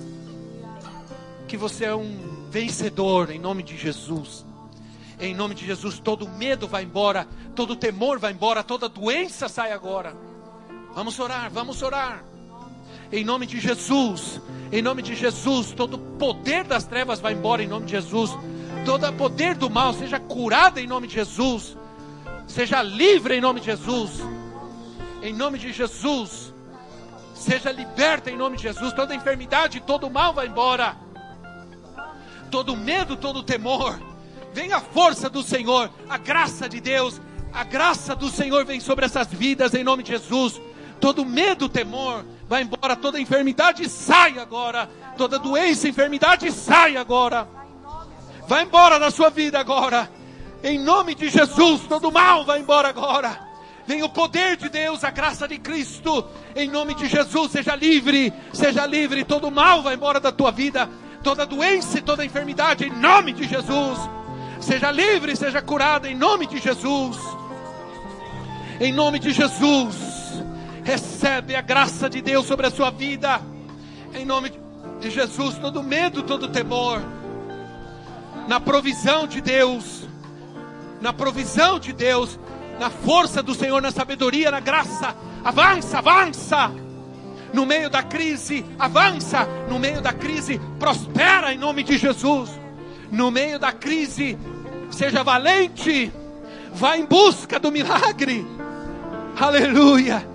que você é um vencedor em nome de Jesus. Em nome de Jesus, todo medo vai embora, todo temor vai embora, toda doença sai agora. Vamos orar, vamos orar. Em nome de Jesus, em nome de Jesus, todo poder das trevas vai embora em nome de Jesus. Todo poder do mal seja curado em nome de Jesus. Seja livre em nome de Jesus. Em nome de Jesus. Seja liberta em nome de Jesus. Toda enfermidade, todo mal vai embora. Todo medo, todo temor. Vem a força do Senhor, a graça de Deus. A graça do Senhor vem sobre essas vidas em nome de Jesus. Todo medo, temor vai embora. Toda enfermidade sai agora. Toda doença, enfermidade sai agora. Vai embora da sua vida agora. Em nome de Jesus, todo mal vai embora agora. Vem o poder de Deus, a graça de Cristo. Em nome de Jesus, seja livre. Seja livre, todo mal vai embora da tua vida. Toda doença e toda enfermidade, em nome de Jesus. Seja livre, seja curada, em nome de Jesus. Em nome de Jesus. Recebe a graça de Deus sobre a sua vida. Em nome de Jesus, todo medo, todo temor. Na provisão de Deus, na provisão de Deus, na força do Senhor, na sabedoria, na graça, avança, avança, no meio da crise, avança, no meio da crise, prospera em nome de Jesus, no meio da crise, seja valente, vá em busca do milagre, aleluia,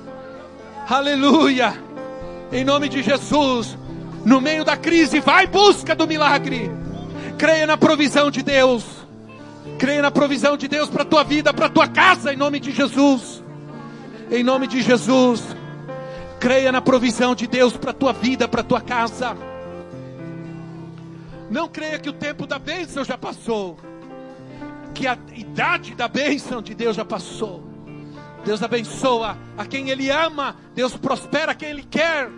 aleluia, em nome de Jesus, no meio da crise, vá em busca do milagre. Creia na provisão de Deus. Creia na provisão de Deus para a tua vida, para a tua casa, em nome de Jesus. Em nome de Jesus. Creia na provisão de Deus para a tua vida, para a tua casa. Não creia que o tempo da bênção já passou, que a idade da bênção de Deus já passou. Deus abençoa a quem Ele ama, Deus prospera a quem Ele quer.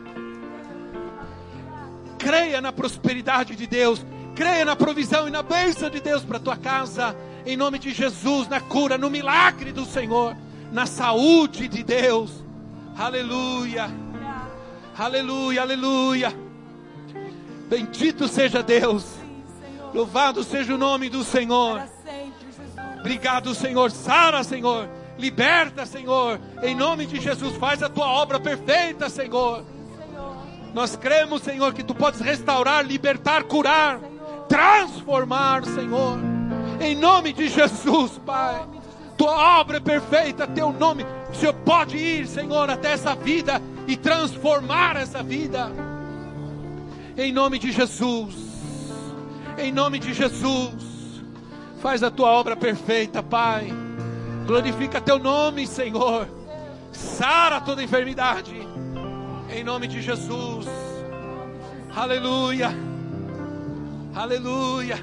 Creia na prosperidade de Deus, creia na provisão e na bênção de Deus para a tua casa, em nome de Jesus, na cura, no milagre do Senhor, na saúde de Deus. Aleluia, aleluia, aleluia. Bendito seja Deus, louvado seja o nome do Senhor. Obrigado, Senhor. Sara, Senhor, liberta, Senhor, em nome de Jesus. Faz a tua obra perfeita, Senhor. Nós cremos, Senhor, que Tu podes restaurar, libertar, curar, transformar, Senhor, em nome de Jesus, Pai. Tua obra é perfeita, Teu nome. O Senhor pode ir, Senhor, até essa vida e transformar essa vida, em nome de Jesus, em nome de Jesus. Faz a Tua obra perfeita, Pai. Glorifica Teu nome, Senhor. Sara toda enfermidade, em nome de Jesus. Aleluia, aleluia,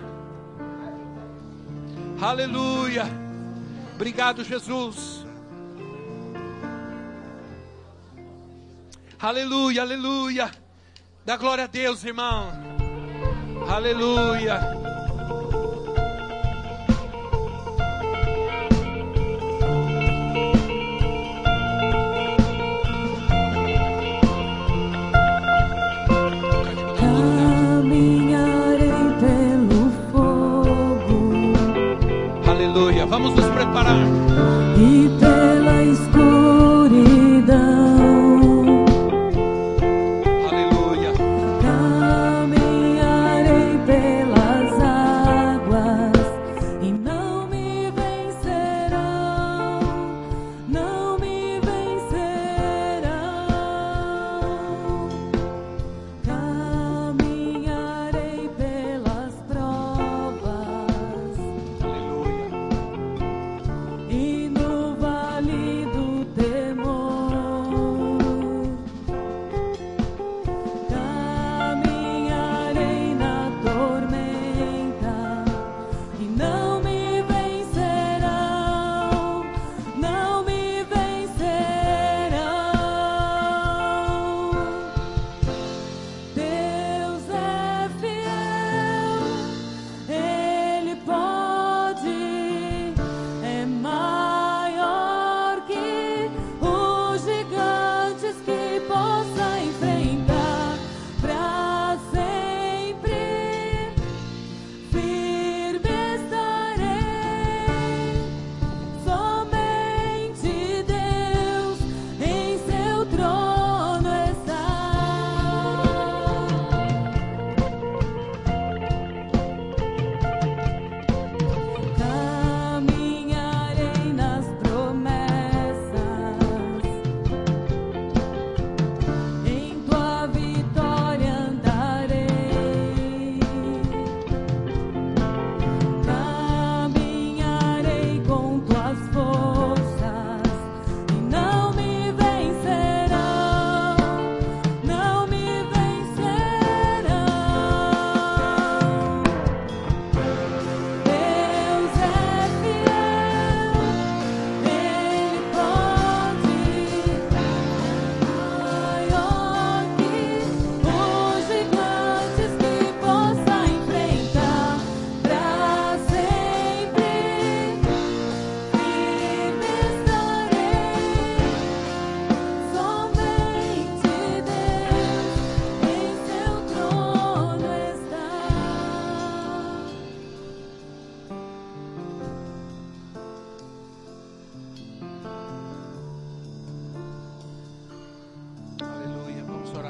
aleluia. Obrigado, Jesus. Aleluia, aleluia. Dá glória a Deus, irmão. Aleluia. Vamos nos preparar.
E pela escuridão,
aleluia,
caminharei pelas águas e não me vencerão, não me vencerão. Caminharei pelas provas, e no vale do temor, caminharei na tormenta e não me vencerão, não me vencerão. Deus é fiel, Ele pode, é maior que os gigantes que possa enfrentar pra sempre. Firme estarei, somente Deus em seu trono está. Caminharei nas promessas, em tua vitória andarei. Caminharei com tuas forças e não me vencerão, não me vencerão. Deus é fiel, Ele pode, maior que os gigantes que possa enfrentar pra sempre. Firme estarei, somente Deus em seu trono está.
aleluia. Vamos orar.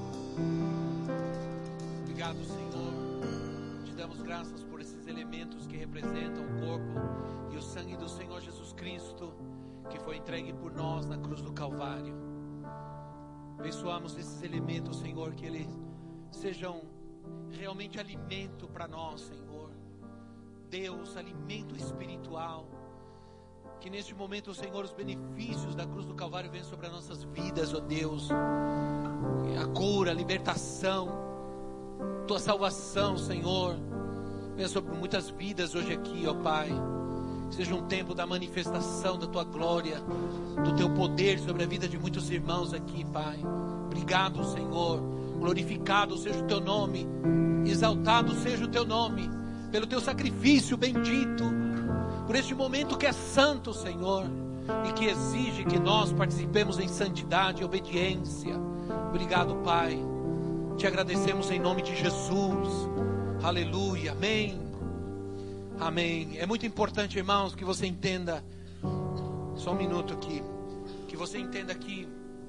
Obrigado, Senhor. Te damos graças por esses elementos que representam o corpo e o sangue do Senhor Jesus Cristo, que foi entregue por nós na cruz do Calvário. Abençoamos esses elementos, Senhor, que eles sejam realmente alimento para nós, Senhor. Deus, alimento espiritual. Que neste momento, Senhor, os benefícios da cruz do Calvário venham sobre as nossas vidas, ó Deus. A cura, a libertação, tua salvação, Senhor. Venha sobre muitas vidas hoje aqui, ó Pai. Seja um tempo da manifestação da tua glória, do teu poder sobre a vida de muitos irmãos aqui, Pai. Obrigado, Senhor. Glorificado seja o teu nome, exaltado seja o teu nome, pelo teu sacrifício bendito, por este momento que é santo, Senhor, e que exige que nós participemos em santidade e obediência. Obrigado, Pai. Te agradecemos em nome de Jesus. Aleluia, amém. Amém. É muito importante, irmãos, que você entenda, só um minuto aqui, que você entenda que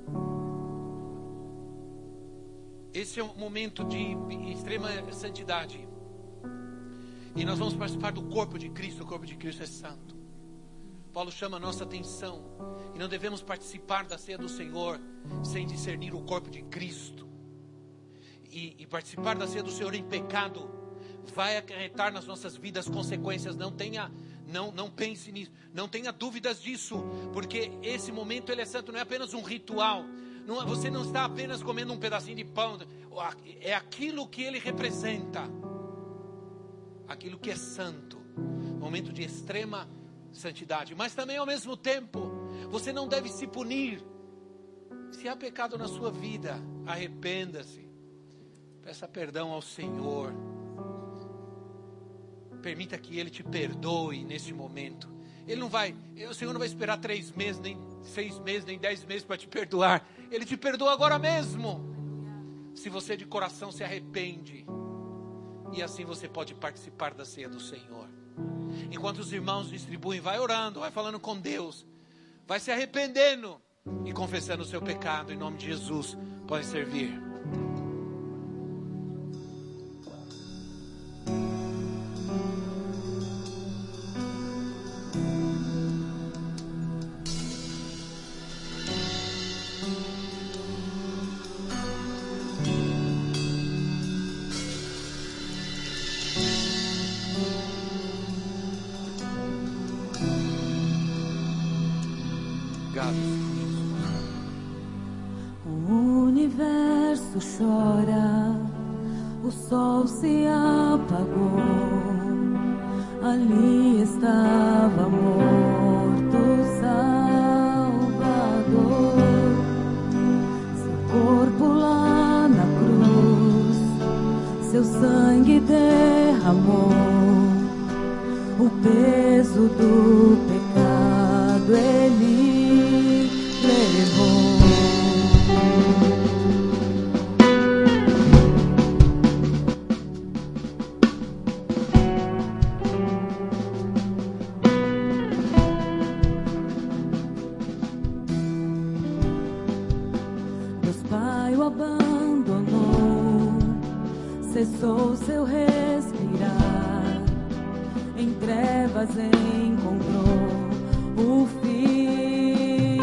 esse é um momento de extrema santidade, e nós vamos participar do corpo de Cristo. O corpo de Cristo é santo. Paulo chama a nossa atenção, e não devemos participar da ceia do Senhor sem discernir o corpo de Cristo. E participar da ceia do Senhor em pecado vai acarretar nas nossas vidas consequências. Não pense nisso, não tenha dúvidas disso, porque esse momento ele é santo, não é apenas um ritual. Você não está apenas comendo um pedacinho de pão, é aquilo que ele representa, aquilo que é santo, momento de extrema santidade. Mas também ao mesmo tempo, você não deve se punir. Se há pecado na sua vida, arrependa-se, peça perdão ao Senhor, permita que Ele te perdoe neste momento. O Senhor não vai esperar 3 meses, nem 6 meses, nem 10 meses para te perdoar. Ele te perdoa agora mesmo, se você de coração se arrepende. E assim você pode participar da ceia do Senhor. Enquanto os irmãos distribuem, vai orando, vai falando com Deus, vai se arrependendo e confessando o seu pecado. Em nome de Jesus, pode servir.
O universo chora, o sol se apagou, ali estava morto o Salvador, seu corpo lá na cruz, seu sangue derramou, o peso do pecado ele levou. Deus Pai o abandonou, cessou seu respirar, em trevas encontrou o Filho.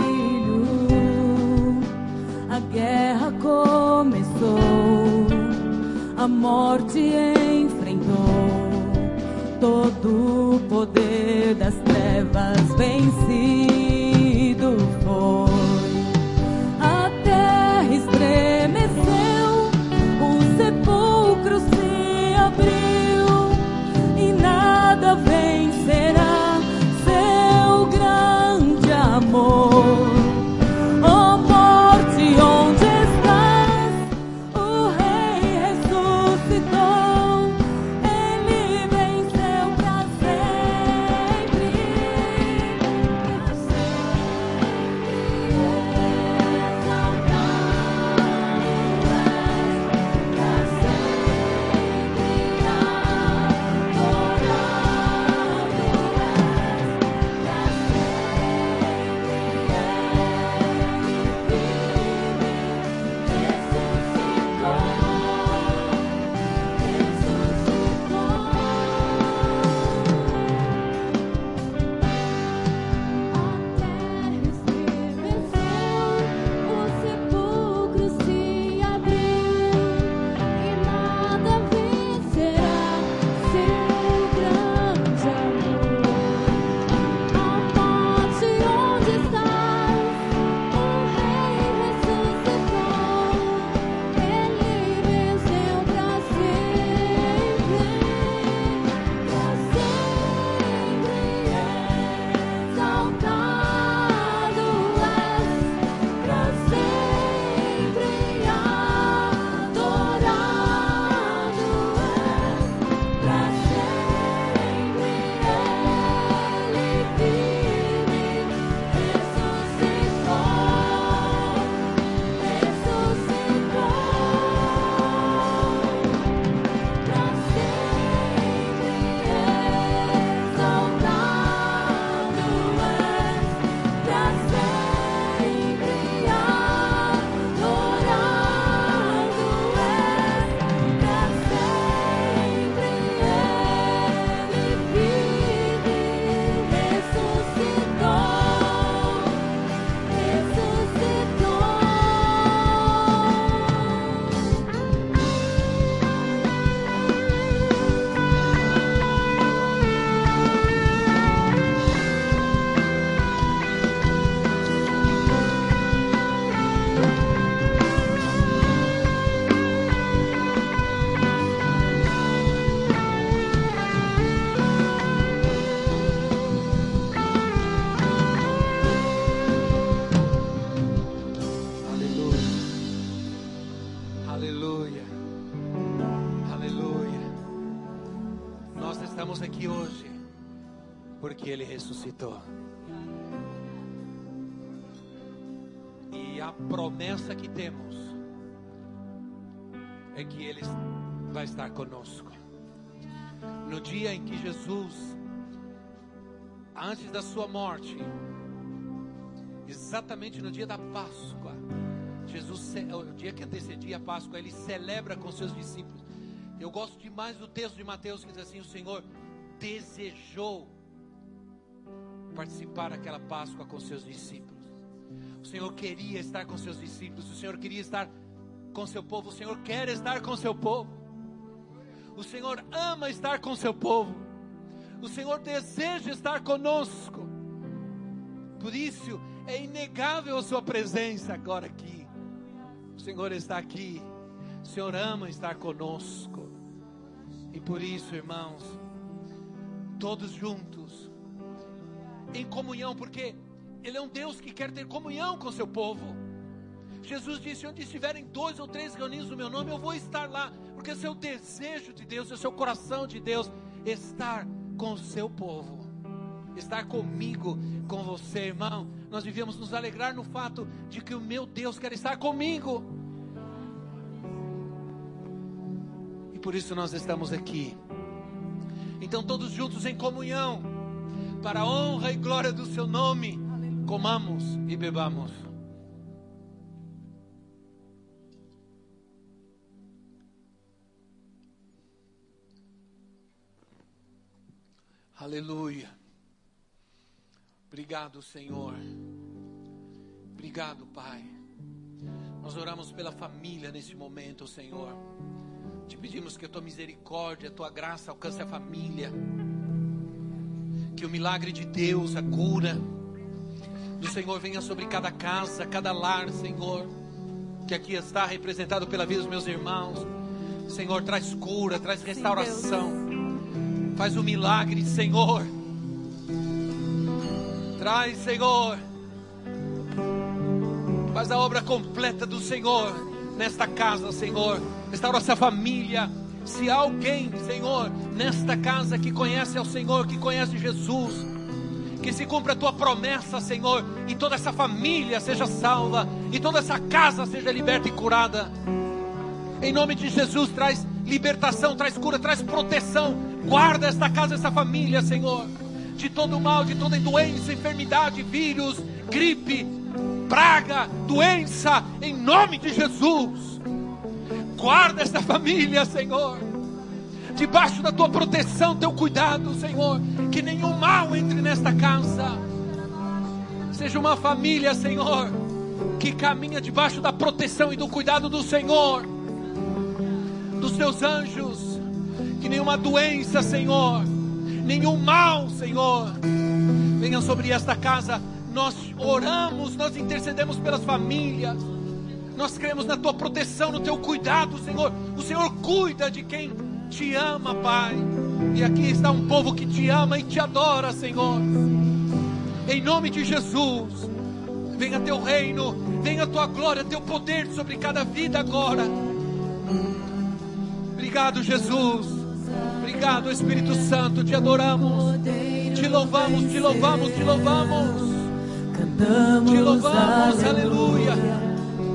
A guerra começou, a morte enfrentou, todo o poder das trevas vencido foi. A terra estremeceu, o sepulcro se abriu, e nada vencerá seu grande amor. Ó morte, onde estás? O Rei ressuscitou, Ele venceu pra sempre, pra sempre exaltado és, pra sempre adorado.
estamos aqui hoje porque Ele ressuscitou. E a promessa que temos é que Ele vai estar conosco. No dia em que Jesus, antes da sua morte, exatamente no dia da Páscoa, Jesus, o dia que antecedia a Páscoa, Ele celebra com seus discípulos. Eu gosto demais do texto de Mateus que diz assim: o Senhor desejou participar daquela Páscoa com seus discípulos. O Senhor queria estar com seus discípulos. O Senhor queria estar com seu povo. O Senhor quer estar com seu povo. O Senhor ama estar com seu povo. O Senhor deseja estar conosco. Por isso é inegável a sua presença agora aqui. O Senhor está aqui. O Senhor ama estar conosco. E por isso, irmãos, todos juntos, em comunhão, porque Ele é um Deus que quer ter comunhão com seu povo. Jesus disse: onde estiverem 2 ou 3 reunidos no meu nome, eu vou estar lá. Porque esse é o desejo de Deus, esse é o coração de Deus, estar com o seu povo, estar comigo, com você, irmão. Nós devíamos nos alegrar no fato de que o meu Deus quer estar comigo. E por isso nós estamos aqui. Então todos juntos em comunhão, para a honra e glória do seu nome, comamos e bebamos. Aleluia. Obrigado, Senhor. Obrigado, Pai. Nós oramos pela família nesse momento, Senhor. Te pedimos que a tua misericórdia, a tua graça alcance a família. Que o milagre de Deus, a cura do Senhor venha sobre cada casa, cada lar, Senhor, que aqui está representado pela vida dos meus irmãos. Senhor, traz cura, traz restauração. Faz um milagre, Senhor. Traz, Senhor. Faz a obra completa do Senhor nesta casa, Senhor. Restaura essa família. Se há alguém, Senhor, nesta casa que conhece ao Senhor, que conhece Jesus, que se cumpra a tua promessa, Senhor, e toda essa família seja salva, e toda essa casa seja liberta e curada. Em nome de Jesus, traz libertação, traz cura, traz proteção. Guarda esta casa, essa família, Senhor, de todo mal, de toda doença, enfermidade, vírus, gripe, praga, doença, em nome de Jesus. Guarda esta família, Senhor, debaixo da tua proteção, teu cuidado, Senhor. Que nenhum mal entre nesta casa. Seja uma família, Senhor, que caminha debaixo da proteção e do cuidado do Senhor, dos teus anjos. Que nenhuma doença, Senhor, nenhum mal, Senhor, venha sobre esta casa. Nós oramos, nós intercedemos pelas famílias. Nós cremos na tua proteção, no teu cuidado, Senhor. O Senhor cuida de quem te ama, Pai. E aqui está um povo que te ama e te adora, Senhor. Em nome de Jesus, venha teu reino, venha a tua glória, teu poder sobre cada vida agora. Obrigado, Jesus. Obrigado, Espírito Santo. Te adoramos, te louvamos, te louvamos, te louvamos. Te louvamos, aleluia.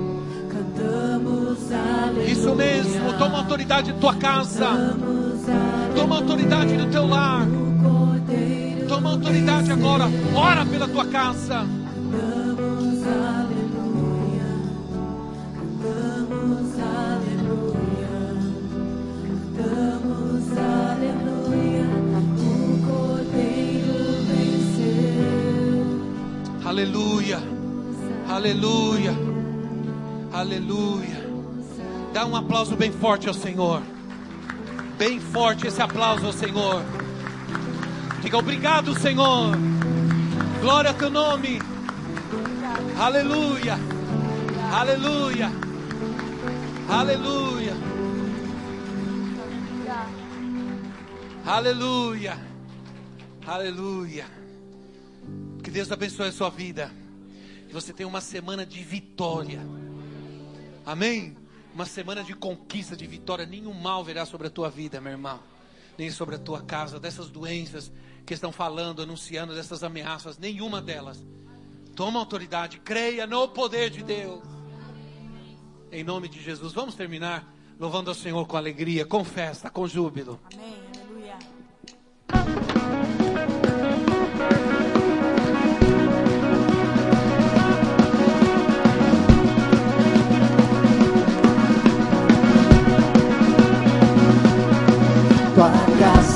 Isso mesmo, toma autoridade em tua casa, toma autoridade no teu lar, toma autoridade agora, ora pela tua casa. Aleluia, aleluia, aleluia. Dá um aplauso bem forte ao Senhor. Bem forte esse aplauso ao Senhor. Diga obrigado, Senhor. Glória a teu nome. Aleluia. Aleluia. Aleluia. Aleluia. Aleluia. Que Deus abençoe a sua vida. Que você tenha uma semana de vitória. Amém? Uma semana de conquista, de vitória. Nenhum mal virá sobre a tua vida, meu irmão. nem sobre a tua casa, dessas doenças que estão falando, anunciando, dessas ameaças, nenhuma delas. Toma autoridade, creia no poder de Deus. Em nome de Jesus. Vamos terminar louvando ao Senhor com alegria, com festa, com júbilo.
Amém. Aleluia.
Tua casa